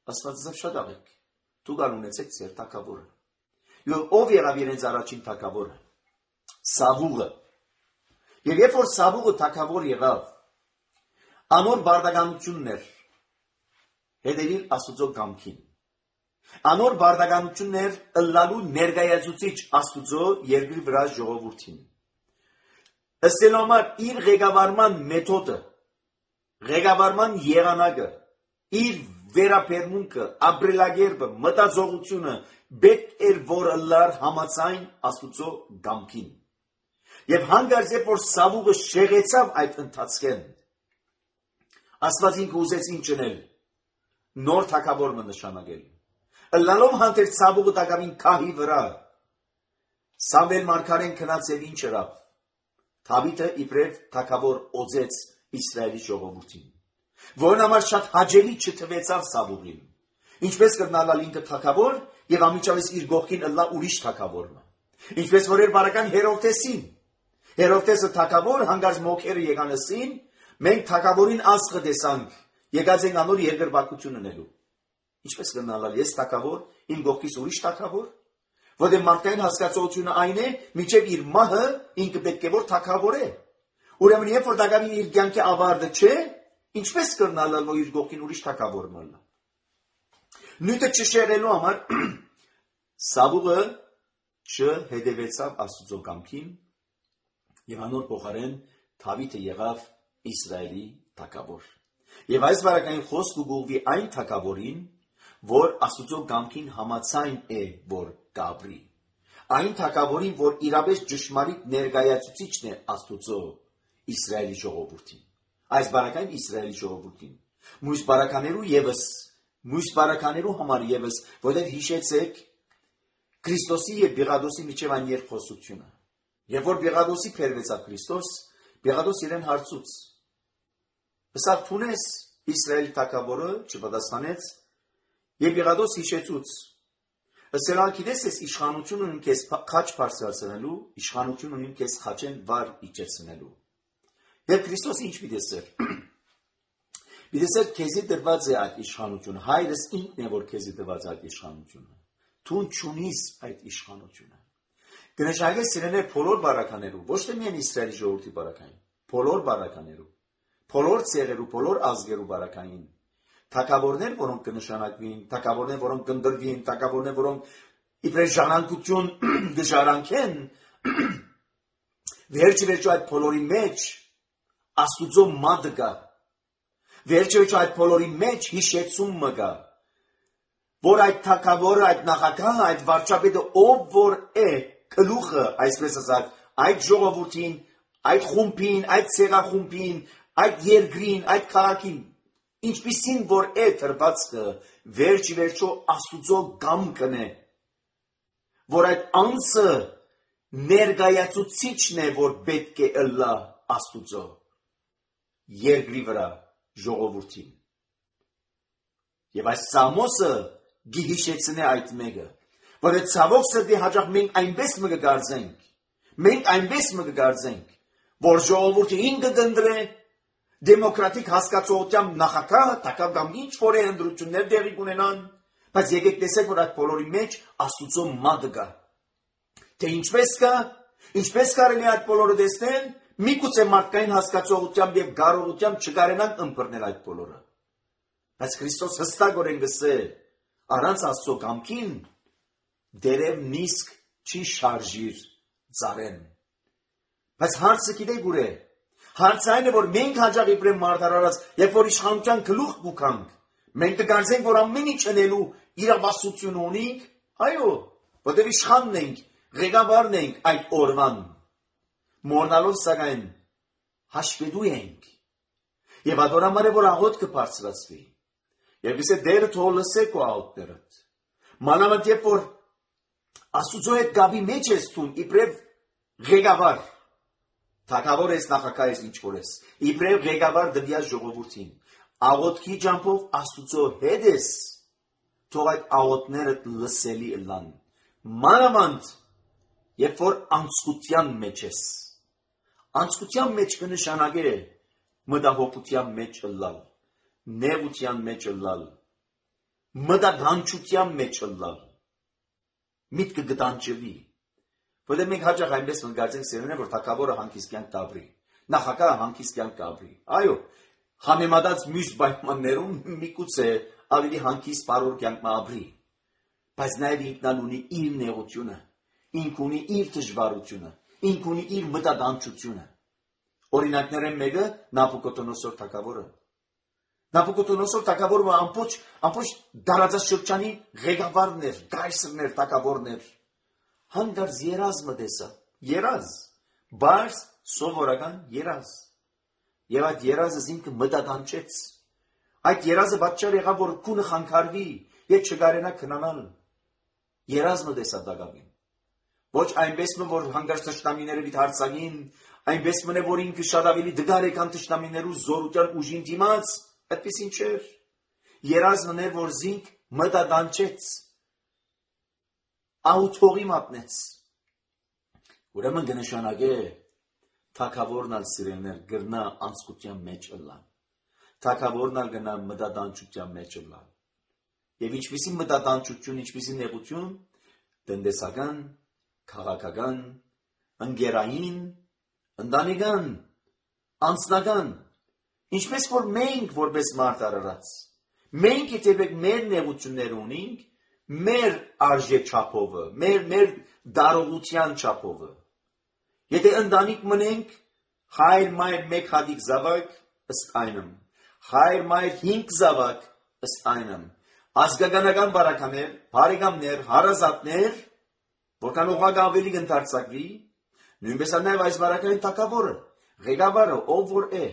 Աստվածը շատ աղեք, դուք ունեցեք ձեր թագավորը։ Եվ ով եղավ իրենց առաջին թագավորը։ Սավուղը։ Եվ երբ որ Սավուղը թագավոր եղավ, անոր բարդականությունն էր հետևել Աստուծո կամքին։ Անոր բարդականությունն էր ըլլալու ներկայացուցիչ Աստուծո երկրի վրա ժողովրդին։ Ըստ համար իր ղեկավարման մեթոդը, ղեկավարման եղանակը, իր վերաբերմունքը, ապրելակերպը, մտածողությունը պետք էր որ ըլլար համաձայն Աստուծո կամքին։ Եվ հանկարծ երբ որ Սավուղը շեղեցավ այդ ընթացքեն, Աստված ինքը ուզեց ինչ անել, նոր թագավորը նշանակել։ Ըլլալով հանդերձ Սավուղը տակավին քահի վրա, Սամվել մարգարեն քնած եւ ինչ ըրավ, Դավիթը իբրև թագավոր օծեց Իսրայելի ժողովրդին, որն համար շատ հաճելի չթվեցավ Սավուղին, ինչպես կրնալալ ինքը թագավոր եւ ամիջավես իր գողքին ըլլա ուրիշ թագավորը, ինչպես որ էր բարական Հերովտեսին, Հերովտեսը թագավոր հանգարց մոքերը եկան ասին, մենք թագավորին աստղը տեսանք, եկած ենք անոր երկրպագություն ունելու, ինչպես կրնալալ ես թագավոր, իմ գողքից ուրիշ թագավոր, որտեղ մարդկային հասկացողությունը այն է, մինչև իր մահը ինքը պետք է որ թագավոր է։ Ուրեմն երբ որ դակավին իր կյանքի ավարտը չէ, ինչպես կրնալալ որ իր գողքին ուրիշ թագավոր մնա։ Նույնը չշերելու համար Սավուղը չհետևեցավ Աստուծո կամքին եւ անոր փոխարեն Դավիթը եղավ Իսրայելի թագավոր։ Եվ այս բարակային խոսքը գուղվի այն թագավորին, որ Աստուծո կամքին համաձայն է որ կապրի։ Այն թագավորին, որ իրապես ճշմարիտ ներկայացուցիչն է Աստուծո Իսրայելի ժողովրդին։ Այս բարակային Իսրայելի ժողովրդին։ Մյուս բարականերու համար եւս, որտեղ հիշեցեք Քրիստոսի եւ Բիղադոսի միջև այն երկխոսությունը։ Եվ որ Բիղադոսի փերվեցավ Քրիստոս, Բիղադոս իրեն հարցուց. Ըստ փունես Իսրայելի թագավորը չպատասխանեց, եւ Բիղադոս հիշեցուց. Ըստ գիտես ես իշխանություն ունին քեզ քաչ բարձրացնելու, իշխանություն ունին քեզ խաչեն վար իջեցնելու։ Եվ Քրիստոսը ինչ պիտեսեր։ Պիտեսեր քեզի դրված է այդ իշխանությունը, հայրս ինքն է որ քեզի դրված այդ իշխանությունը։ Դու չունիս այդ իշխանությունը։ Կնշանակե սիրելիներ բոլոր բարականերու, ոչ թե միայն Իսրայելի ժողովրդի բարականին, բոլոր բարականերու, բոլոր ցեղերու, բոլոր ազգերու բարականին։ Թագավորներ, որոնք կնշանակվին, թագավորներ, որոնք կընտրվին, թագավորներ, որոնք իբրև ժառանգություն դժարանքեն, վերջի այդ բոլորի մեջ Աստուծո մատը կա։ Վերջի այդ բոլորի մեջ հիշեցումը կա, որ այդ թագավորը, այդ նախագահը, այդ վարչապետը ով որ է, գլուխը, այսպես ասած, այդ ժողովրդին, այդ խումբին, այդ ցեղախումբին, այդ երկրին, այդ քաղաքին, ինչպիսին որ է դրվածքը, վերջո Աստուծո կամքն է, որ այդ անձը ներկայացուցիչն է, որ պետք է ըլլա Աստուծո երկրի վրա ժողովրդին։ Եվ այս Սամոսը գիհիշեցնե այդ մեկը, որ այդ ցավոք սրտի հաջող մենք այնպես մը կգարձենք, որ ժողովուրդը ինքը կընտրե դեմոկրատիկ հասկացողությամբ նախագահ, թագավոր ինչ որ է ընտրություններ տեղի կունենան, բայց եկեք տեսեք, որ այդ բոլորի մեջ Աստուծո մատը կա։ Թե ինչպես կարելի այդ բոլորը տեսնել, միգուցե մարդկային հասկացողությամբ եւ կարողությամբ չկարենան ըմբռնել այդ բոլորը։ Բայց Քրիստոս հստակորեն գսե, առանց Աստծո կամքին դերև նիսկ չի շարժիր ծառեն։ Բայց հարցը գիտեք ուր է։ Հարցը այն է, որ մենք հաջող իբրև մարդարարած, երբ որ իշխանության գլուխ կուքանք, մենք կգարձենք, որ ամեն ինչ անելու իրավասություն ունենք, այո, որտեղ իշխանն ենք, ղեկավարն ենք այդ օրվան, մոռնալով սակայն հաշվետու ենք, եւ ադորամար է, որ աղոտ կբարձրացվի, եւ գսե դերը թող լսե քո աղոտներդ, մանավանդ երբ որ Աստուծո հետ գաբի մեջ ես դու իբրև ղեկավար, թագավոր ես, նախագահ ես, ինչ որ ես, իբրև ղեկավար դվյալ ժողովրդին, աղոտքի ջամփով Աստուծո հետ ես, թող այդ աղոտներդ լսելի ըլլան, մանավանդ երբ որ անցկության մեջ ես, անցկության մեջ կնշանակե մտահոգության մեջ ըլլալ, նեղության մեջ ըլլալ, մտադանչության մեջ լավ միտքը գտանջվի որտեղ մենք հաճախ այնպես մտածենք սերունդը որ թակավորը հանգիստ կյանք կապրի նախագահը հանգիստ կյանք կապրի այո համեմատած մյուս պայմաններում միգուցե ավելի հանգիստ բարոր կյանք ապրի բայց նաև ինքնան ունի իր նեղությունը ինք ունի իր դժվարությունը ինք ունի իր մտադանչությունը օրինակներն մեկը Նաբուկոդոնոսոր թագավորը Նաբուկոդոնոսոր թագավորը ամբողջ դարաձաշրջանի ղեկավարն էր գայսրն էր թագավորն էր հանդարտ երազ մտեսա երազ բարձ սովորական երազ եւ այդ երազը ինքը մտադանչեց այդ երազը պատճառ եղավ որ քունը խանգարվի եւ չկարենա քնանալ երազը դեսա դակավին ոչ այնպես որ հանգարց տշնամիները դիտ հարցակին այնպես որ ինքը շատ ավելի դգար է քան տշնամիներու զորության ուժին դիմաց այդպեսին չէր երազն էր որ զինք մտադանչեց աուտորի մատնեց ուրեմն կնշանակե թագավորն ալ սիրելներ գրնա անցկության մեջ ըլլա թագավորն ալ գնա մտադանչության մեջ ըլլա եւ ինչպիսի մտադանչություն ինչպիսի նեղություն տնտեսական քաղաքական ընկերային ընտանեկան անձնական ինչպես որ մենք որպես մարդ արարած մենք եթե մեր նեղություններ ունենք մեր արժե չափովը մեր դարողության չափովը եթե ընտանիք մնենք հայր մայր մեկ հատիկ զավակ ըստ այնմ հայր մայր 5 զավակ ըստ այնմ ազգականական բարականեր բարեկամներ հարազատներ որքան օղակը ավելի կընդարձակվի նույնպես նաև այս բարակային թագավորը ղեկավարը ով որ է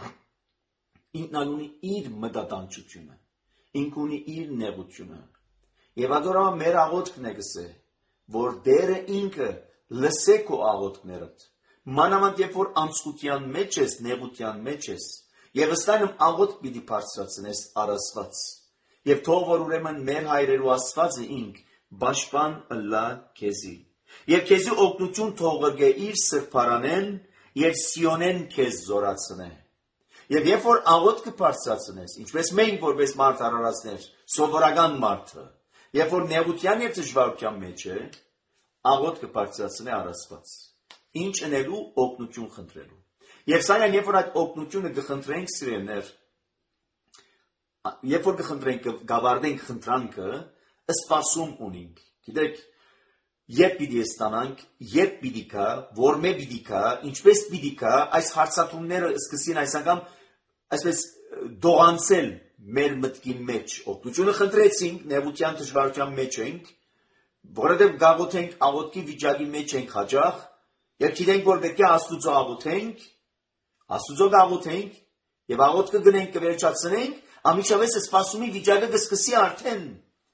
ինքն ունի իր մտադանչությունը ինք ունի իր նեղությունը եւ ադորամա մեր աղոթքն է գսե որ դերը ինքը լսե քո աղոթքներդ մանավանդ երբ որ անցկության մեջ ես նեղության մեջ ես եւ ըստանում աղոթք պիտի բարձրացնես առասված եւ թող որ ուրեմն մեր հայրերու Աստվածը ինք Բաշպան ըլլա քեզի եւ քեզի օգնություն թողը իր սրբարանեն եւ Սիոնեն քեզ զորացնե եւ երբ որ աղոթքը բարձրացնես ինչպես մենք որպես մարդ արարածներ սովորական մարդը երբ որ նեղության եւ դժվարության մեջ է աղոթքը բարձրացնե առասված ինչ անելու օգնություն խնդրելու եւ սայան երբ որ այդ օգնությունը կխնդրենք սիրելներ երբ որ կխնդրենք գավարդենք խնդրանքը սպասում ունենք գիտեք երբ պիտի ստանանք երբ պիտի կա որմե պիտի կա ինչպես պիտի կա այս հարցադրումները սկսին այս անգամ այսպես դողանցել մեր մտքի մեջ օգնությունը խնդրեցինք նեղության դժվարության մեջ ենք որովհետև գաղութենք աղոթքի վիճակի մեջ ենք հաջող եւ գիտենք որ պետք է Աստուծո աղոթենք Աստուծո գաղութենք եւ աղոթքը գնենք կվերջացնենք ամիջավես սպասումի վիճակը կսկսի արդեն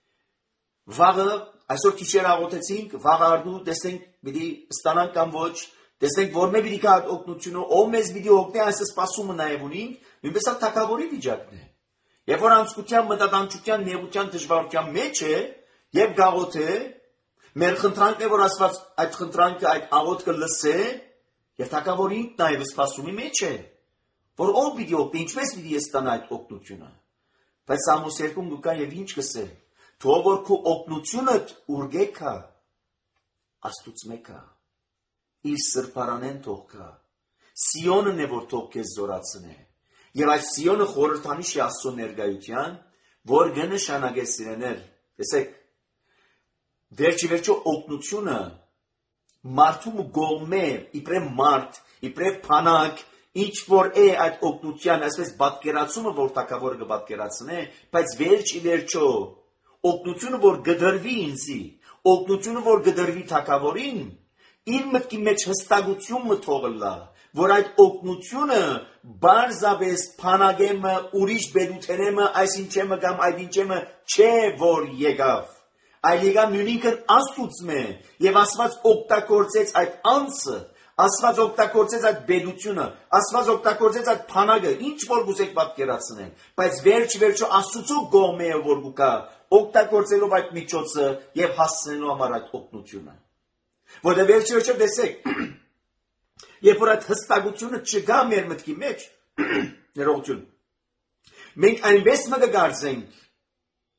վաղը այսօր քիչեր աղոթեցինք վաղ արդու տեսենք պիտի ստանանք կամ ոչ տեսենք որ մե պիտի կա օգնությունը ով մեզ պիտի օգնի այս սպասումը նաեւ ունենք նույնպես այդ թակավորի վիճակն է երբ որ անցկության մտադանչության նեղության դժվարության մեջ է եւ գաղոթե մեր խնդրանքն է որ Աստված այդ խնդրանքը այդ աղոթքը լսե եւ թակավորին նաեւ սպասումի մեջ է որ ով պիտի օգնի ինչպես պիտի ստանա այդ օգնությունը բայց Սամուս 2 գուկա եւ ինչ կսե թող որ քո օգնությունդ ուրգեկա Աստուծո մեկա իր սրբարանեն թող կա Սիոնն է որ թող քեզ զորացնե եւ այս Սիոնը խորհրդանիշ է Աստծո ներկայության որ կնշանակե սիրեներ տեսեք վերջիվերջո օգնությունը մարդու գողմե իբրե մարդ իբրե փանակ ինչ որ է այդ օգնության այսպես պատկերացումը որ թակավորը կպատկերացնե բայց վերջիվերջո օգնությունը որ գդրվի ինձի օգնությունը որ գդրվի թակավորին իր մտքի մեջ հստակություն մթողլա որ այդ օգնությունը բարձավես փանագեմը ուրիշ բերութենեմը այսինչեմը կամ այդինչեմը չէ որ եկավ այլ եկավ նույնիկն Աստուծմե եւ Աստված օգտագործեց այդ անձը Աստված օգտագործեց այդ բերությունը Աստված օգտագործեց այդ փանագը ինչ որ գուզեք պատկերացնել բայց վերջիվերջո Աստուծո գոմե որ գուկա օգտագործելով այդ միջոցը եւ հասցնելու համար այդ օգնությունը որտեղ վերջիվերջո տեսեք երբ որ այդ հստակությունը չգա մեր մտքի մեջ ներողություն մենք այնպես մը կգարձենք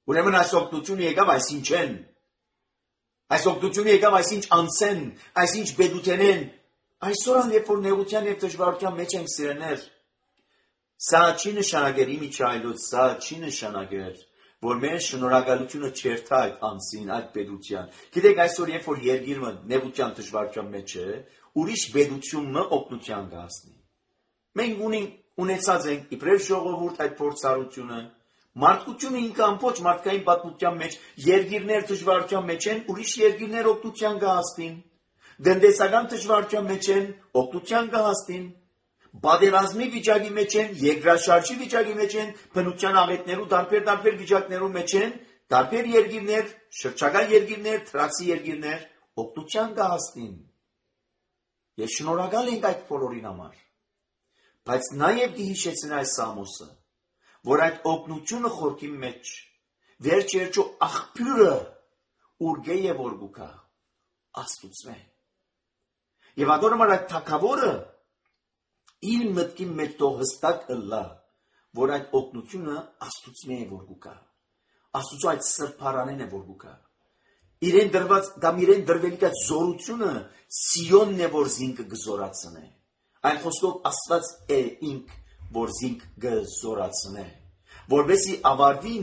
Ուրեմն այս օգնությունը եկավ այսինչ են։ Այս օգնությունը եկավ այսինչ անցեն, այսինչ բեդութենեն։ Այսօր երբ որ նեղության եւ դժվարության մեջ ենք սիրեներ, սա չի նշանակեր իմիջայլոց, սա չի նշանակեր, որ մեր շնորհակալությունը չերթա այդ անձին, այդ բեդության։ Գիտեք, այսօր երբ որ երկիրը նեղության դժվարության մեջ է, ուրիշ բեդությունը օգնության կհասնի։ Մենք ունեցած ենք իբրև ժողովուրդ այդ փորձառությունը, մարդկությունը ինքը ամբողջ մարդկային պատմության մեջ երկիրներ դժվարության մեջ են, ուրիշ երկիրներ օգնության կհասնին։ Դնդեսական դժվարության մեջ են, օգնության կհասնին։ Բادرազմի վիճակի մեջ են, երկրաշարժի վիճակի մեջ են, բնության աղետներու տարբեր վիճակներու մեջ են, տարբեր երկիրներ, շրջակա երկիրներ, թրացի երկիրներ օգնության կհասնին։ Ես շնորհակալ ենք այդ բոլորին համար։ Բայց նաև դիհիշեցին այս Սամոսը, որ այդ օգնությունը խորքի մեջ վերջ երջո աղբյուրը ուրգե եւ օրգուկա աստուծմե։ Եվ ադորմար այդ թակավորը իր մտքի մեջ թող հստակ ըլլա, որ այդ օգնությունը աստուծմե է որգուկա։ Աստուծո այդ սրբարանեն է որգուկա։ Իրեն դրված կամ իրեն դրվելիք այդ զորությունը Սիոնն է, որ զինքը գզորացնե։ Այն խոսքով Աստված է ինք, որ զինք գզորացնե, որովհետեւ ավարվին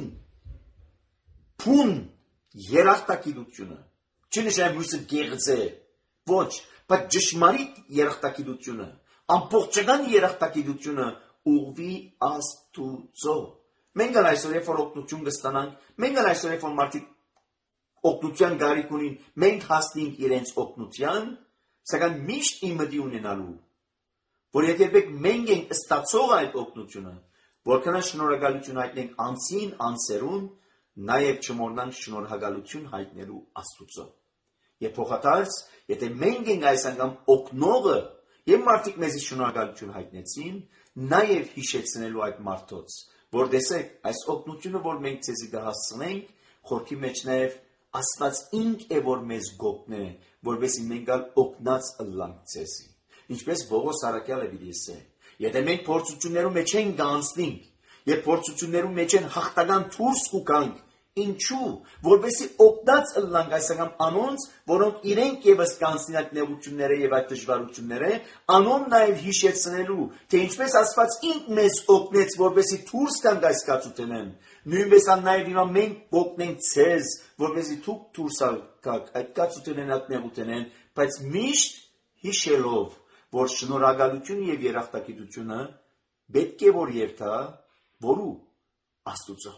փուն երախտագիտությունը, չնշանակում է գեղձե, ոչ, բայց ճշմարիտ երախտագիտությունը, ամբողջական երախտագիտությունը ուղղվի Աստուծո։ Մենք այսօր երբ որ օգնություն կստանանք, մենք այսօր երբ որ մարդիկ օգնության գարիք ունին, մենք հասնենք իրենց օգնության, սակայն միշտ իմը ունենալու, որ եթե մենք ենք ստացող այդ օգնությունը, որքան շնորհակալություն հայտնենք անձին, անձերուն, նաև չմոռնանք շնորհակալություն հայտնելու Աստուծո։ Եվ փոխադարձ, եթե մենք ենք այս անգամ օգնողը, եւ մարդիկ մեզի շնորհակալություն հայտնեցին, նաև հիշեցնելու այդ մարդոց, որ տեսեք, այս օգնությունը, որ մենք ցեզի կհասցնենք, խորքի մեջ նաև Աստված ինք է, որ մեզ գոտնե, որովհետեւ մենք օգնած ըլլանք ցեզի։ Ինչպես Բողոս Արաքյալը դիսե, եթե մենք փորձություններում մեջ ենք գանցնենք, եւ փորձություններում մեջ են հաղթական դուրս կգանք, ինչու, որովհետեւ օգնած ըլլանք այս անգամ անոնց, որոնք իրենք եւս կանցնին այդ նեղությունները եւ այդ դժվարությունները, անոն նաեւ հիշեցնելու, թե ինչպես Աստված ինք մեզ օգնեց, որովհետեւ դուրս գանք այս կացութենեն, նույնպես նաեւ հիմա մենք օգնենք ցեզ, որովհետեւ դուք դուրս գաք այդ կացութենեն, այդ նեղութենեն, բայց միշտ հիշելով, որ շնորհակալությունը եւ երախտագիտությունը պետք է որ երթա որու Աստուծո։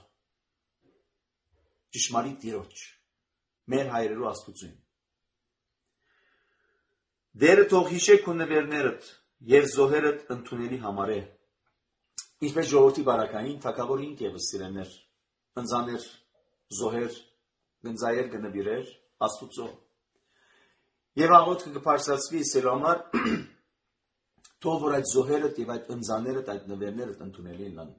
Ճշմարիտ Տիրոջ, մեր հայրերու Աստուծուն։ Դերը թող հիշեք ու նվերներդ եւ զոհերդ ընդունելի համար է։ Ինչպես ժողովրդի բարակային թակավոր ինք եւս սիրեներ, ընձաներ, զոհեր, գնձայեր գնվիրեր Աստուծո։ Եվ աղոթքը կփարսացվի սելու համար, թող որ այդ զոհերդ եւ այդ ընձաներդ, այդ նվերներդ ընդունելի լինեն։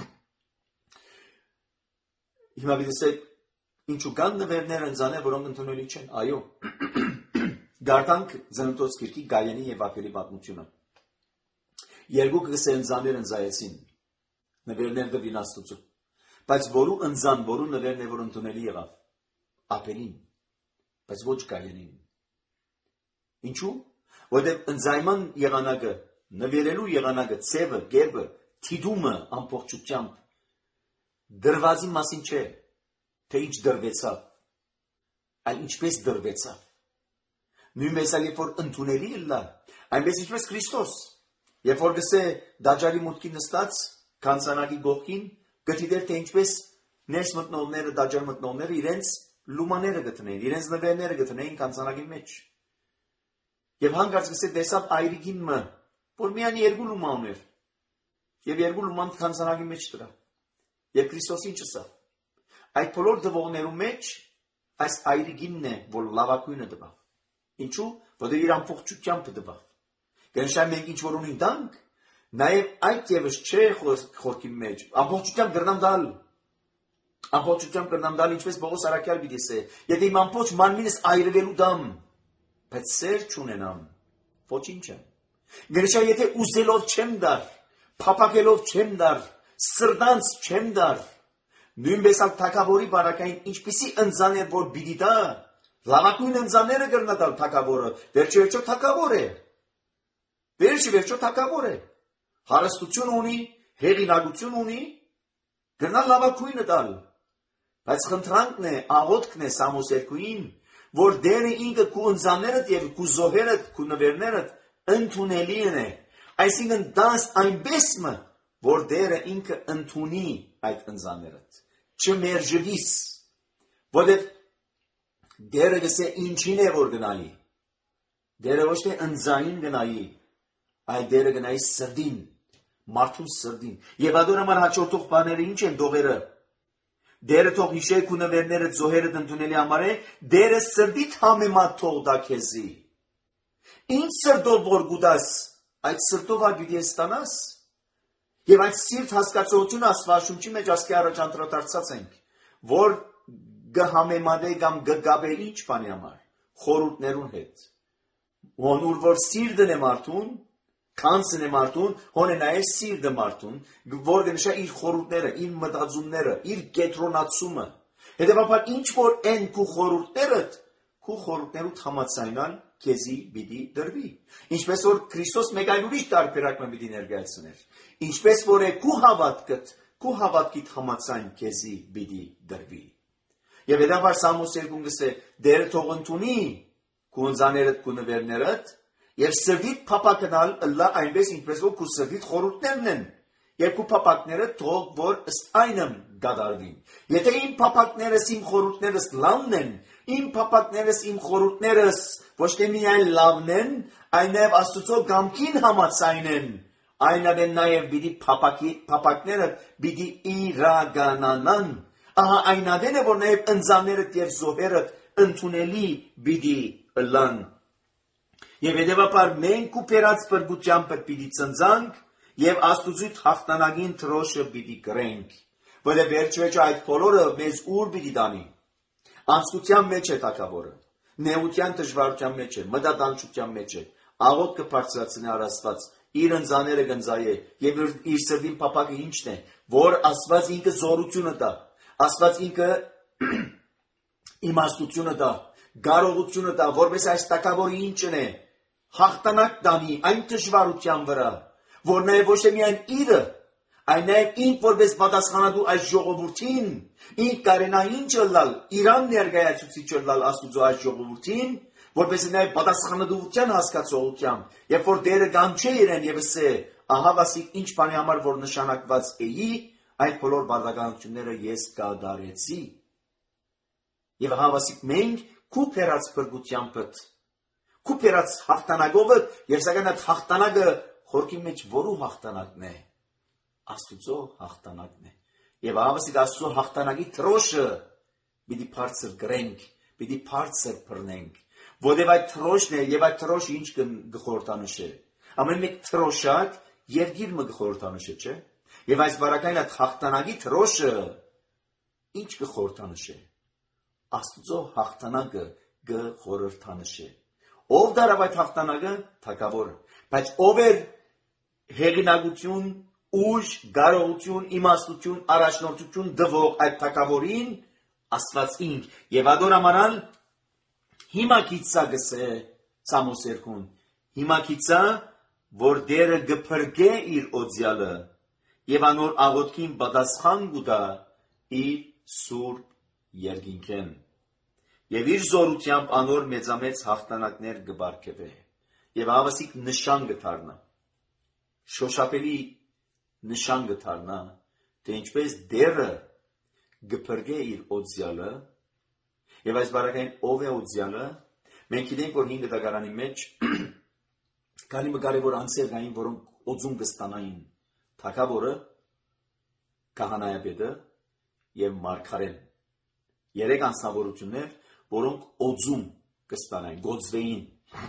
Հիմա դիտեք, ինչու կան նվերներ ընձաներ, որոնք ընդունելի չեն։ Այո։ Գարտանք Ծննդոց գիրքի Գայենի եւ Աբելի պատմությունը։ Երկու կսե ընձաներ ընձայեցին, նվերներ դրին Աստուծո։ Բայց որու ընձան, որու նվերն է, որ ընդունելի եղավ։ Աբելին, բայց ոչ Գայենին։ Ինչու՞։ Որտեղ ընձայման եղանակը, նվերելու եղանակը, ցևը, գերբը, թիդումը ամբողջությամբ դրվածի մասին չէ, թե ինչ դրվեցավ, այլ ինչպես դրվեցավ։ Նույնպես երբ որ ընդունելի ըլլա, այնպես ինչպես Քրիստոս, երբ որ գսե դաջալի մուտքի նստած, քանցանակի գողքին, գտիդեր թե ինչպես ներս մտնողները, դաջալ մտնողները իրենց լումաները գտնեին, իրենց նվերները գտնեին քանցանակի մեջ։ Եվ հանկարծ գսե տեսավ այրիգինը, որ միայն երկու լուման ուներ, եւ երկու լուման քանցանակի մեջ դրա։ Եվ Քրիստոսը ինչ ասավ։ Այդ բոլոր դվողներու մեջ այս այրիգինն է, որ լավակույնը տվավ։ Ինչու՞, որտեղ իր ամբողջությամբ տվավ։ Գնշա մենք ինչ որ ունին դանք, նաև այդ եւս չէ խորքի մեջ, ամբողջությամբ գրնամ դալ։ Ամբողջությամբ գրնամ դալ, ինչպես Պողոս Արաքյալ դիսե, եթե իմ ամբողջ մարմինս այրվելու դամ, բայց սեր չունենամ, ոչինչ է։ Գնշա եթե ուզելով չեմ դար, փափակելով չեմ դար, սրտանց չեմ դար, Նույնպես ալ թագավորի բարակային ինչպիսի ընձան էր, որ պիտի տա, լավագույն ընձանները կրնա տալ թագավորը, վերջի թագավոր է։ Վերջի թագավոր է։ Հարստություն ունի, հեղինակություն ունի, կրնա լավագույնը տալ։ Բայց խնդրանքն է, աղոթքն է Սամոս 2-ին, որ Տերը ինքը քու ընձաններդ եւ քու զոհերդ, քու նվերներդ ընդունելի է։ Այսինքն դաս այնպես մը, որ Տերը ինքը ընդունի այդ ընձաններդ։ Չմերժվիս, որովհետև Տերը գսե ինչին է որ գնայի։ Տերը ոչ թե ընձային գնայի, այլ Տերը գնայի սրդին, մարդու սրդին։ Եվ ադոր համար հաջորդող բաները ինչ են դողերը։ Տերը թող հիշեք ու նվերները զոհերդ ընդունելի համար է, Տերը սրդիդ համեմատ թող դա քեզի։ Ինչ սրտով որ գուտաս, այդ սրտով ագիտի ստանաս։ Եվ այդ սիրտ հասկացողությունը Աստվածաշունչի մեջ ասկի առաջ անդրադարձած ենք, որ գհամեմատե կամ գգաբե ինչ բանի համար, խորհուրդներուն հետ։ Ոնուր որ սիրտն է մարդուն, քանսն է մարդուն, հոն է նաև սիրտը մարդուն, որ գնշա իր խորհուրդները, իր մտածումները, իր կենտրոնացումը։ Հետևաբար ինչ որ են քու խորհուրդներուդ համաձայնալ քեզի պիտի դրվի։ Ինչպես որ Քրիստոս մեկ այլ ուրիշ տարբերակը պիտի ներկայացներ։ Ինչպես որ է քու հավատքիդ համաձայն քեզի պիտի դրվի։ Եվ հետաբար Սամոս 2-ն գսե Տերը թող ընդունի քու ընձաներդ, քու նվերներդ, եւ սրդիդ փապակնալ ըլլա այնպես ինչպես որ քու սրդիդ խորհուրդներն են, եւ քու փապակները թող որ ըստ այնմ գադարվին։ Եթե իմ փապակներս, իմ խորհուրդներս լավն են, իմ փապակներս, իմ խորհուրդներս ոչ թե միայն լավն են, այլ նաեւ Աստծո կամքին համաձայն են, այնավեն նաեւ պիտի փապակները պիտի իրականանան։ Ահա այնավեն է որ նաեւ ընձաններդ եւ զոհերդ ընդունելի պիտի ըլլան։ Եվ հետևաբար մենք քու պերած բրգությամբ պիտի ծնծանք եւ Աստուծույթ հաղթանակին թրոշը պիտի կրենք, որը վերջ այդ բոլորը մեզ ուր պիտի տանի։ Անցկության մեջ է թագավորը, նեղության դժվարության մեջ է, մտադանչության մեջ է, աղոտ կբարձրացնի առ Աստված, իր ընձաները կընձայե եւ իր սրտին փապակը ինչն է, որ Աստված ինքը զորությունը տա, Աստված ինքը իմաստությունը տա, կարողությունը տա, որպես այս թագավորի ինչն է, հաղթանակ տանի այն դժվարության վրա, որ նաև ոչ թե միայն իրը, այլ նաև ինք որպես պատասխանատու այս ժողովրդին, ինք կարենա ինչ ըլլալ, իրան ներկայացուցիչ ըլլալ Աստուծո այս ժողովրդին, որպես նաև պատասխանատվության հասկացողությամբ, երբ որ Տերը կանչե իրեն եւ ասե, ահա վասիկ ինչ բանի համար որ նշանակված էի, այդ բոլոր բարդականությունները ես կատարեցի։ Եվ ահա վասիկ մենք քու փերած բրգությամբ քու փերած հաղթանակով եւ սակայն այդ հաղթանակը խորքի մեջ որու հաղթանակն է։ Աստուծո հաղթանակն է։ Եվ ահավասիկ Աստուծո հաղթանակի թրոշը պիտի բարձր գրենք, պիտի բարձր բռնենք, որովհետև այդ թրոշն է եւ այդ թրոշը ինչ կխորհրդանշե։ Ամեն մեկ թրոշակ երկիր մը կխորհրդանշե, չէ՞։ Եվ այս բարակային այդ հաղթանակի թրոշը ինչ կխորհրդանշե։ Աստուծո հաղթանակը կխորհրդանշե։ Ով դարավ այդ հաղթանակը թագավորը, բայց ով էր հեղինակություն, ուժ, կարողություն, իմաստություն, առաջնորդություն դվող այդ թագավորին, Աստված ինք։ Եվ ադոր ամանալ հիմա գիծա գսե Սամոս 2-ն, հիմա գիծա, որ Տերը գփրկե իր օձյալը եւ անոր աղոթքին պատասխան կուտա իր սուրբ երկինքեն։ Եվ իր զորությամբ անոր մեծամեծ հաղթանակներ կբարգեւե եւ հավասիկ նշան կդառնա, շոշափելի նշան կդառնա, թե ինչպես Տերը գփրկե իր օձյալը եւ այս բարակային ով է օձյալը։ Մենք գիտենք որ 5 դագարանի մեջ կանի կարևոր անձեր կային, որոնք օձում կստանային, թագավորը, քահանայապետը եւ մարգարեն։ 3 անձնավորություններ, որոնք օձում կստանային, գոձվեին։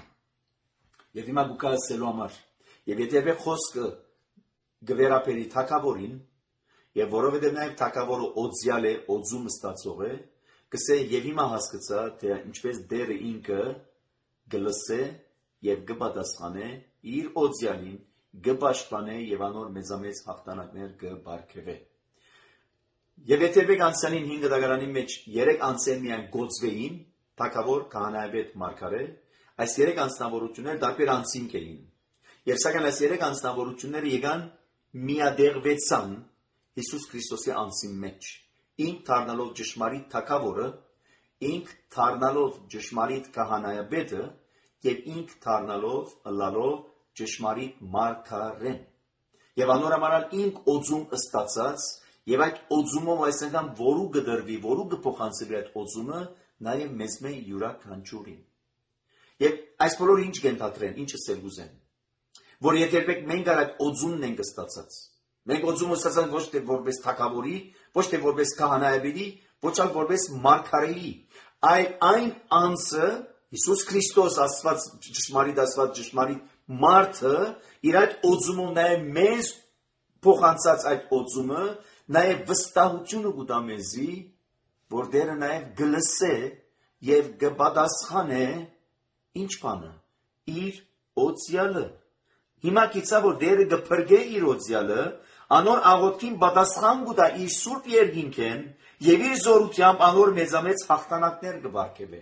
Եվ հիմա գուկա ասելու համար, եւ եթե խոսքը գվերապերի թագավորին, եւ որովհետեւ նաեւ թագավորը օձյալ է, օձում ստացող է, կսե եւ հիմա հասկացա, թե ինչպես Տերը ինքը գլսե եւ կպատասխանե իր օձյալին, կպաշտպանե եւ անոր մեծամեծ հաղթանակներ կբարգեւե։ Եվ եթերբեք անցանին 5 դագարանի մեջ 3 անձեր միայն գոծվեին, թագավոր, քահանայապետ, մարգարե, այս 3 անձնավորությունները տարբեր անձինք էին։ Եվ սակայն այս 3 անձնավորությունները եկան միադեղվեցան Հիսուս Քրիստոսի անձի մեջ։ Ինք դառնալով ճշմարիտ թագավորը, ինք դառնալով ճշմարիտ քահանայապետը եւ ինք դառնալով ըլլալով ճշմարիտ մարգարեն։ Եվ անորոմանալ ինք օծում ստացած եւ այդ օծումով այսինքն որու գդրվի, որու կփոխանցվի այդ օծումը նաեւ մեզ մե յուրաքանչյուրին։ Եվ այս բոլորը ինչ կենթադրեն, ինչը սերգուզեն։ Որ երբեք մենք այդ օծումն ենք ստացած։ Մենք օծումը ստացանք ոչ թե որպես թագավորի, ոչ թե որպես քահանայապետի, ոչ էլ որպես մարգարեի, այլ այն անձը Հիսուս Քրիստոս Աստված ճշմարիտ մարդը իր այդ օծումով նաեւ մեզ փոխանցած այդ օծումը նաեւ վստահությունը կուտա մեզի, որ դերը նաեւ գլսե եւ կպատասխանե ինչ բանը իր օծյալը։ Հիմա գիտա որ դերը կփրկե իր օծյալը, անոր աղոթքին պատասխան կուտա իր սուրբ երկինքեն եւ իր զորությամբ անոր մեծամեծ հաղթանակներ կբարգեւե։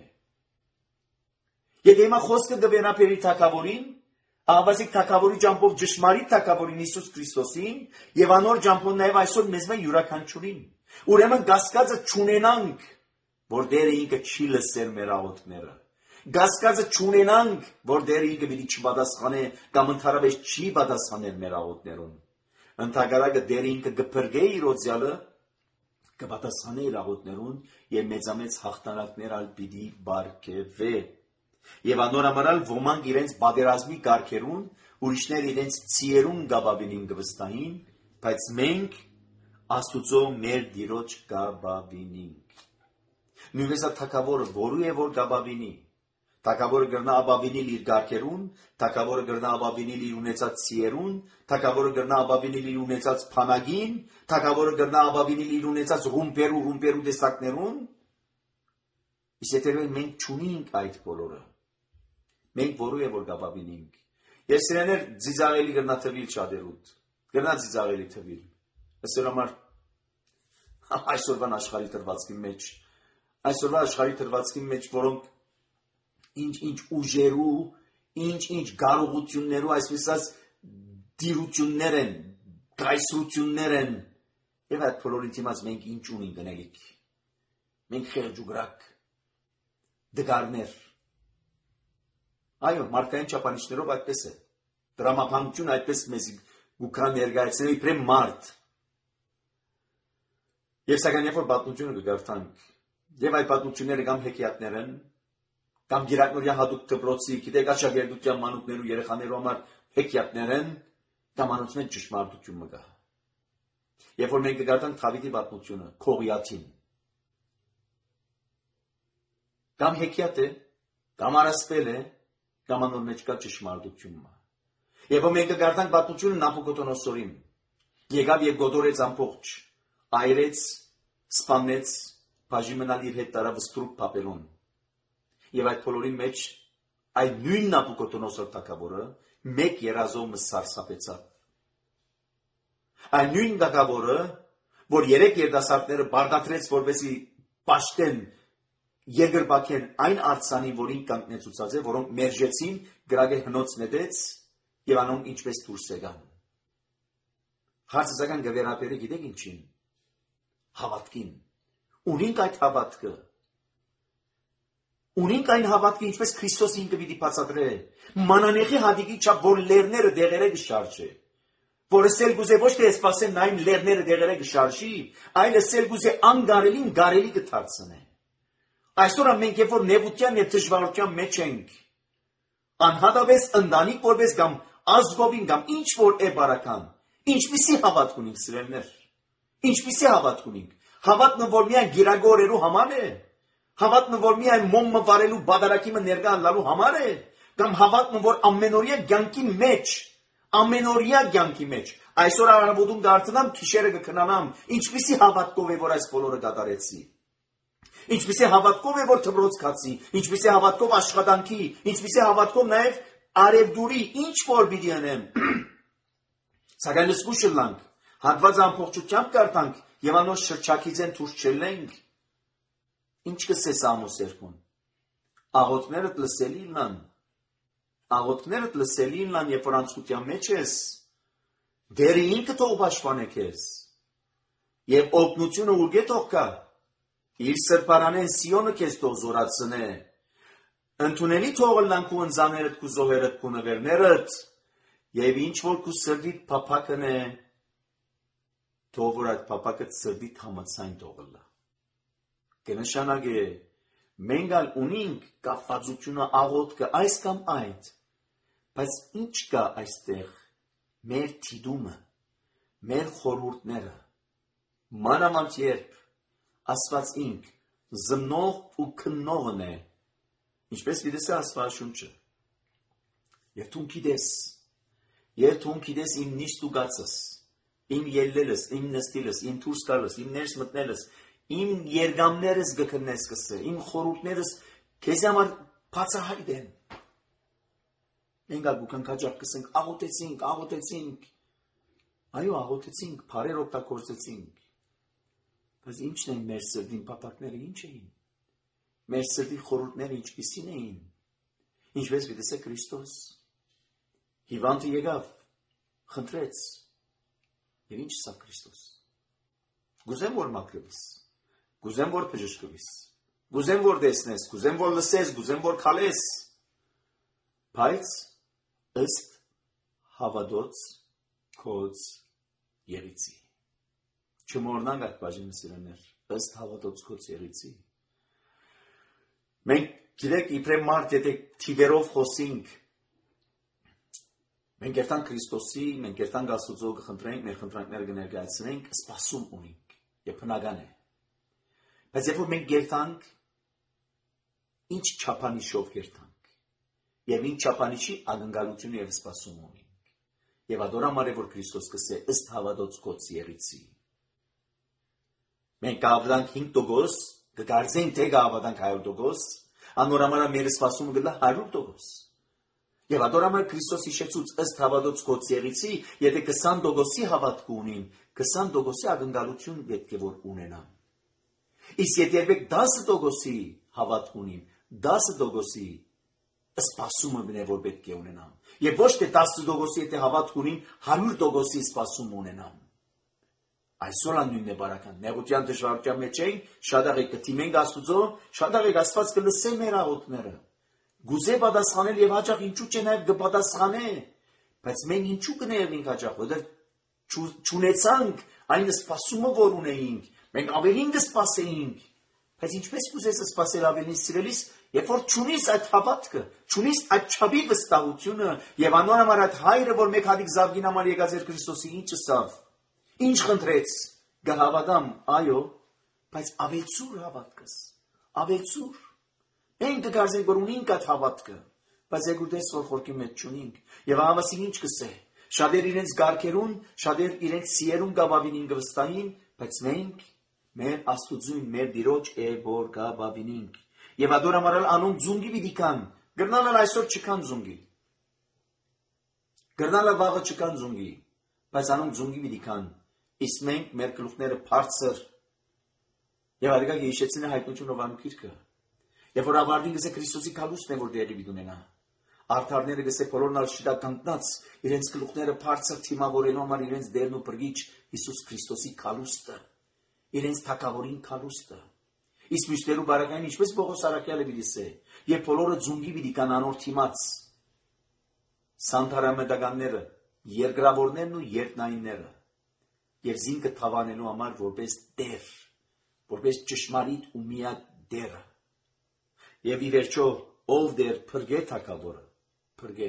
Եվ հիմա խոսքը կվերապերի թագավորին, աղվասիկ թագավորի ճամփով ճշմարիտ թագավորին Հիսուս Քրիստոսին եւ անոր ճամփով նաեւ այսօր մեզ մե յուրաքանչյուրին։ Ուրեմն գասկածը չունենանք, որ դերը ինքը չի լսեր մեր աղոթքները։ Գասկածը չունենանք, որ դերը ինքը պիտի չպատասխանե կամ ընդհանրապես չի պատասխանել մեր աղոթքներուն։ Ընդհակառակը դերը ինքը կփրկե իր օծյալը, կպատասխանե իր աղոթքներուն եւ մեծամեծ հաղթանակներ ալ պիտի բարգեւե։ Եվ անորոմանալ ոմանք իրենց բادرազմի կարգերուն, ուրիշներ իրենց ցիերուն գաբաբինին կվստահին, բայց մենք Աստուծո մեր Տիրոջ գաբաբինինք։ Նույնպես թագավորը որու է որ գաբաբինի։ Թագավորը գրնա աբաբինիլ իր կարգերուն, թագավորը գրնա աբաբինիլ իր ունեցած ցիերուն, թագավորը գրնա աբաբինիլ իր ունեցած փանագին, թագավորը գրնա աբաբինիլ իր ունեցած ռումպերու տեսակներուն։ Իսկ եթե մենք չունենք այդ բոլորը, մենք որու է որ գաբաբինինք։ Ես սրաներ ծիծաղելի գրնա թվիլ շատերուտ, գրնա ծիծաղելի թվիլ։ Այսօր համար այսօրվան աշխարհի թրվածքի մեջ, որոնք ինչ ուժերու, ինչ կարողություններու, այսպես ասած դիրություններ են, կայսրություններ են, եւ այդ բոլորին դիմաց մենք ինչ ունենք գնալիք։ Մենք խեղճուգրակ, դգարներ։ Այո, մարդկային չափանիշներով այդպես է։ Դրամապանությունը այդպես մեզ գուքան ներկայացնել իբրեմ մարդ։ Եվ սակայն երբ որ պատմությունը կգարտանք, եւ այդ պատմությունները կամ հեքիաթներ են, կամ գիրակնորյա հատուկ դպրոցի, գիտեք աշակերտության մանուկներու երեխաներու համար հեքիաթներ են, կամ անոնց մեջ ճշմարտություն մգա։ Երբ որ մենք կգարտանք Դավիթի պատմությունը, Քողիաթին, կամ հեքիաթ է, կամ արասպել է, կամ անոր մեջ կա ճշմարտություն։ Երբ որ մենք կգարտանք պատմությունը Նաբուկոդոնոսորին, եկավ եւ գոդորեց ամբողջ, այրեց, սպանեց, բաժիմնալ իր հետ տարավ Ստրուկ Բաբելոն։ Եվ այդ բոլորի մեջ այդ նույն Նաբուկոդոնոսոր թագավորը մեկ երազով սարսափեցավ։ Այն նույն թագավորը, որ 3 երդասարտները բարգադրեց, որպեսզի պաշտեն երկրպագեն այն արձանի, որին կանգնեցուցած է, որոնք մերժեցին, գրագե հնոց նետեց եւ անոնք ինչպես դուրս եկան։ Հարցը սակայն գվերապերը գիտեք ինչին։ Հավատքին։ Ունենք այդ հավատքը։ Ունենք այն հավատքը, ինչպես Քրիստոս ինքը պիտի բացատրե։ Մանանեխի հադիկի չափ, որ լերները դեղերը կշարժե։ Որը սել գուզե ոչ թե սպասեն նայն լերները դեղերը կշարժի, այլ սել գուզե անգարելին գարելի կդարձնե։ Այսօր մենք երբ որ նեղության եւ դժվարության մեջ ենք, անհատապես ընտանիք որպես կամ ազգովին կամ ինչ որ է բարական, ինչպիսի հավատք ունենք սիրելիներ։ Ինչպիսի հավատք ունենք։ Հավատն որ միայն գիրագորերու համար է, հավատն որ միայն մոմը վարելու բادرակիմը ներկա լալու համար է, կամ հավատն որ ամենօրյա կյանքի մեջ, այսօր արաբոդում դարձնամ, քիշերը կքնանամ, ինչպիսի հավատքով է որ այս բոլորը կատարեցի։ Ինչպիսի հավատքով է որ թմրոց կացի, ինչպիսի հավատքով աշխատանքի, ինչպիսի հավատքով նաև արևդուրի, ինչ որ պիտի անեմ։ Սակայն լսկուշ լանք, հատված ամբողջությամբ կարդանք Եվ անոր շրջակից են դուրս չելենք, ինչ կսես Ամոս երկուն։ Աղոթքներդ լսելի լան, երբ որ անցության մեջ ես, դերի ինքը թող պաշտպանե քեզ, եւ օգնությունը ուղղե թող գա, իր սրբարանեն Սիոնը քեզ թող զորացնե, ընդունելի թող լան քու ընձաներդ, քու զոհերդ, քու նվերներդ, եւ ինչ որ քու սրդիդ փափակն է, թող որ այդ փափակը սրդիդ համացայն թող լա։ Կնշանակե մենք ալ ունենք կապվածությունը աղոթքը այս կամ այդ, բայց ինչ կա այստեղ մեր թիդումը, մեր խորհուրդները, մանավանդ երբ Աստված ինք զննող ու քննողն է, ինչպես գիտես Աստվածաշունչը, եւ դու գիտես իմ նիստ ու գացս, իմ ելլելս, իմ նստիլս, իմ դուրս գալս, իմ ներս մտնելս, իմ երգամներս գքնես կսե, իմ խորհուրդներս քեզ համար բացահայտ են։ Մենք ալգուքան քաջապ կսենք, աղոթեցինք, այո, աղոթեցինք, բարեր օգտագործեցինք, բայց ինչն են մեր սրդին փափակները, ինչ էին, մեր սրդի խորհուրդները ինչպիսին էին, ինչպես գիտես Քրիստոս, հիվանդը եկավ, խնդրեց, եւ ինչ սա Քրիստոս, գուզեմ որ մաքրվես, գուզեմ որ բժշկվես, գուզեմ որ տեսնես, գուզեմ որ լսես, գուզեմ որ քալես, բայց ըստ հավատոց քոց եղիցի։ Չմոռնանք այդ բաժինը սիրելիներ, ըստ հավատոց քոց եղիցի։ Մենք գիտեք իբրև մարդ եթե թիվերով խոսենք, մենք երթանք Քրիստոսի, մենք երթանք Աստծո կխնդրենք, մեր խնդրանքները կներկայացնենք, սպասում ունենք, եւ բնական է։ Բայց երբ որ մենք երթանք, ինչ չափանիշով երթանք, եւ ինչ չափանիշի ակնկալություն եւ սպասում ունենք։ Եվ ադորամար է որ Քրիստոս կսե ըստ հավատոց քոց եղիցի։ Մենք կհավատանք 5%, կգարձենք թե կհավատանք 100%, անորամարա մեր սպասումը գլա 100%։ Եվ ադորամար Քրիստոս իշեցուց ըստ հավատոց քոց եղիցի, եթե 20%-ի հավատք ունին, 20%-ի ակնկալություն պետք է որ ունենամ։ Իսկ եթե երբեք 10%-ի հավատք ունիմ, 10%-ի սպասումը բնե որ պետք է ունենամ։ Եվ ոչ թե 10%-ի եթե հավատք ունիմ, 100%-ի սպասում ունենամ։ Այսօր նույնն է բարական։ Նեղության դժվարության մեջ ենք, շատ աղեք կթիմենք Աստուծո, շատ աղեք Աստված կլսե մեր աղոթքները։ Գուզե պատասխանել եւ հաճախ ինչու՞ չէ նաեւ կպատասխանե, բայց մենք ինչու կներևենք հաճախ, որտեղ չունեցանք այն սպասումը, որ ունեինք, մենք ավելին կսպասեինք, բայց ինչպես կուզես սպասել ավելին սիրելիս, երբ որ չունիս այդ հավատքը, չունիս այդ չափի վստահությունը եւ անոնհամար այդ հայրը, որ մեկ հատիկ զավգին համար եկած էր Քրիստոսի, ինչ ասավ, ինչ խնդրեց, կհավատամ, այո, բայց ավելցուր հավատքս, ավելցուր։ Մենք կգարձենք, որ ունենք այդ հավատքը, բայց եկուտես որ խորքի մեջ չունենք, եւ ահավասին ինչ կսե, շատեր իրենց գարքերուն, շատեր իրենց սիերուն կաբավինին կվստահին, բայց մենք մեր Աստուծուն, մեր Տիրոջ է որ կաբավինինք, եւ ադորամարալ անոն ձունգի պիտի կան, գրնալալ այսօր չկան ձունգի, գրնալալ վաղը չկան ձունգի, բայց անոն ձունգի պիտի կան, իսկ մենք մեր գլուխները բարձր, եւ ադիկա հիշեցին է հայտնությունով անուքիրքը, եւ որ ավարտին գսե Քրիստոսի քալուստն է որ դերի պիտի ունենա, արդարները գսե բոլորն ալ շիտականգնած, իրենց գլուխները բարձր թիմավորելու համար իրենց դերն ու բրգիչ Հիսուս Քրիստոսի քալուստը, իրենց թակավորին քալուստը, իսկ միշտերու բարակային ինչպես Պողոս Արաքյալը պիտի սե, եւ բոլորը ձունգի պիտի կան անոր թիմաց, սանթարամետականները, երկրավորներն ու երկնայինները, եւ զինքը թավանելու համար որպես դեր, որպես ճշմարիտ ու միակ դերը, եւ ի վերջո ով դեր փրկե թակավորը, փրկե,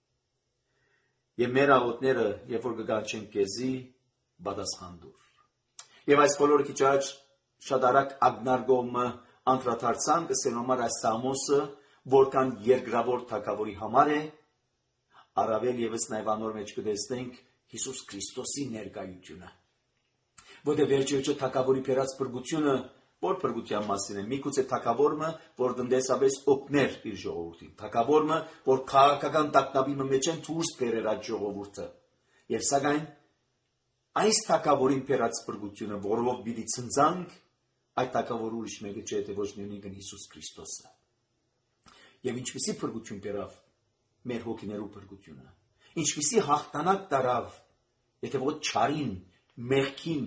եւ մեր աղոթները, երբ որ կգանչեն քեզի, պատասխան դուր, եւ այս բոլորը քիչ առաջ շատ արագ ագնարգոմը անդրադարձան կսենոմար այս Սամոսը, որքան երկրավոր թակավորի համար է, առավել եւս նաեւ անոր մեջ կտեսնենք Հիսուս Քրիստոսի ներկայությունը, որտեղ վերջերջը թակավորի բերած փրկությունը որ փրկության մասին է, միգուցե թակավորը, որ տնտեսապես օգներ իր ժողովրդին, թակավորը, որ քաղաքական տագնապի մեջ են դուրս բերեր այդ ժողովուրդը, եւ սակայն այս թագավորին բերած փրկությունը, որով պիտի ցնցանք, այդ թագավորը ուրիշ մեկը չէ, թե ոչ միայն Հիսուս Քրիստոսը։ Եվ ինչպիսի փրկություն բերավ մեր հոգիներու փրկությունը, ինչպիսի հաղթանակ տարավ, եթե ոչ չարին, մեղքին,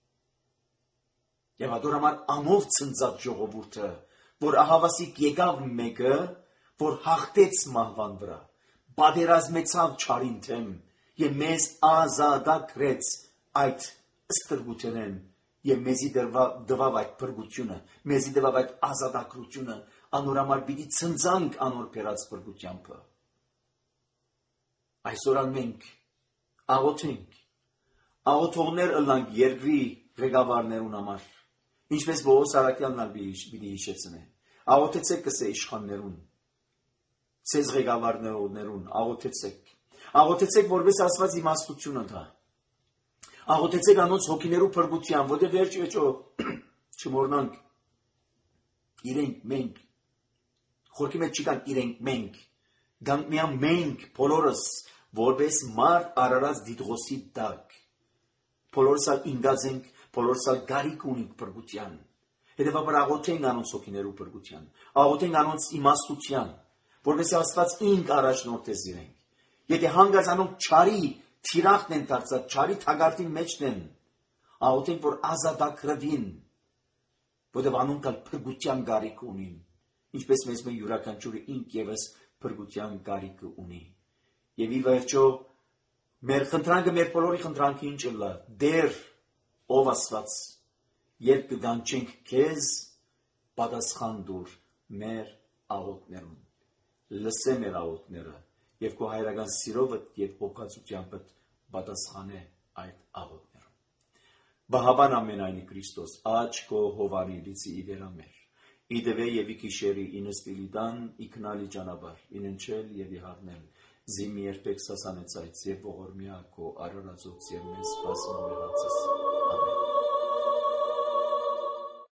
եւ ադոր համար անով ցնծած ժողովուրդը, որ ահավասիկ եկավ մեկը, որ հաղթեց մահվան վրա, պատերազմեցավ չարին թեմ եւ մեզ ազատագրեց այդ ստրգութենեն եւ մեզի դվավ այդ փրկությունը, մեզի դվավ այդ ազատագրությունը, անոր համար պիտի ցնցանք անոր բերած փրկությամբ։ Այսօր մենք աղոթողներ ըլլանք երկրի ղեկավարներուն համար, ինչպես Պողոս Արաքյալն պիտի հիշեցնե։ Աղոթեցեք կսե իշխաններուն, ցեզ ղեկավարներուն, աղոթեցեք, որպես Աստված իմաստությունը տա։ Աղոթեցեք անոնց հոգիներու փրկության, որտեղ վերջ-վերջո չմոռնանք իրենք մենք, խորքի մեջ չկան իրենք մենք, գանք միան մենք բոլորս, որպես մար արարած դիդղոսի տակ, բոլորս ալ ինգած ենք, բոլորս ալ գարիք ունենք փրկության, հետևաբար աղոթենք անոնց հոգիներու փրկության, աղոթենք անոնց իմաստության, որպես Աստված ինք առաջնորդես իրենք, եթե հանգած անոնք չարի թիրախն են դարձած, չարի թագարտին մեջն են, աղոթենք, որ ազատագրվին, որտեղ անոնք ալ փրկության գարիք ունին, ինչպես մեզ մեր յուրաքանչյուրը ինք եւս փրկության գարիքը ունի։ Եվ ի վերջո մեր խնդրանքը, մեր բոլորի խնդրանքը ինչ է, դեր ով Աստված, երբ կգանչենք քեզ, պատասխան դուր մեր աղոթներուն, լսե մեր աղոթները եւ քո հայրական սիրովդ եւ օգացությամբ պատասխանե այդ աղոթներուն։ Բահաբան ամենայնի Քրիստոս, աչ քո հովանի լիցի իվերամեր, իդվե եւ իքիշերի ինստիլիտան իքնալի ճանապար, ինընչել եւ իհարնել, զիմի երբեք սասանեցայց եւ ողորմյա քո արարածոց եւ մեզ բազմամեղացես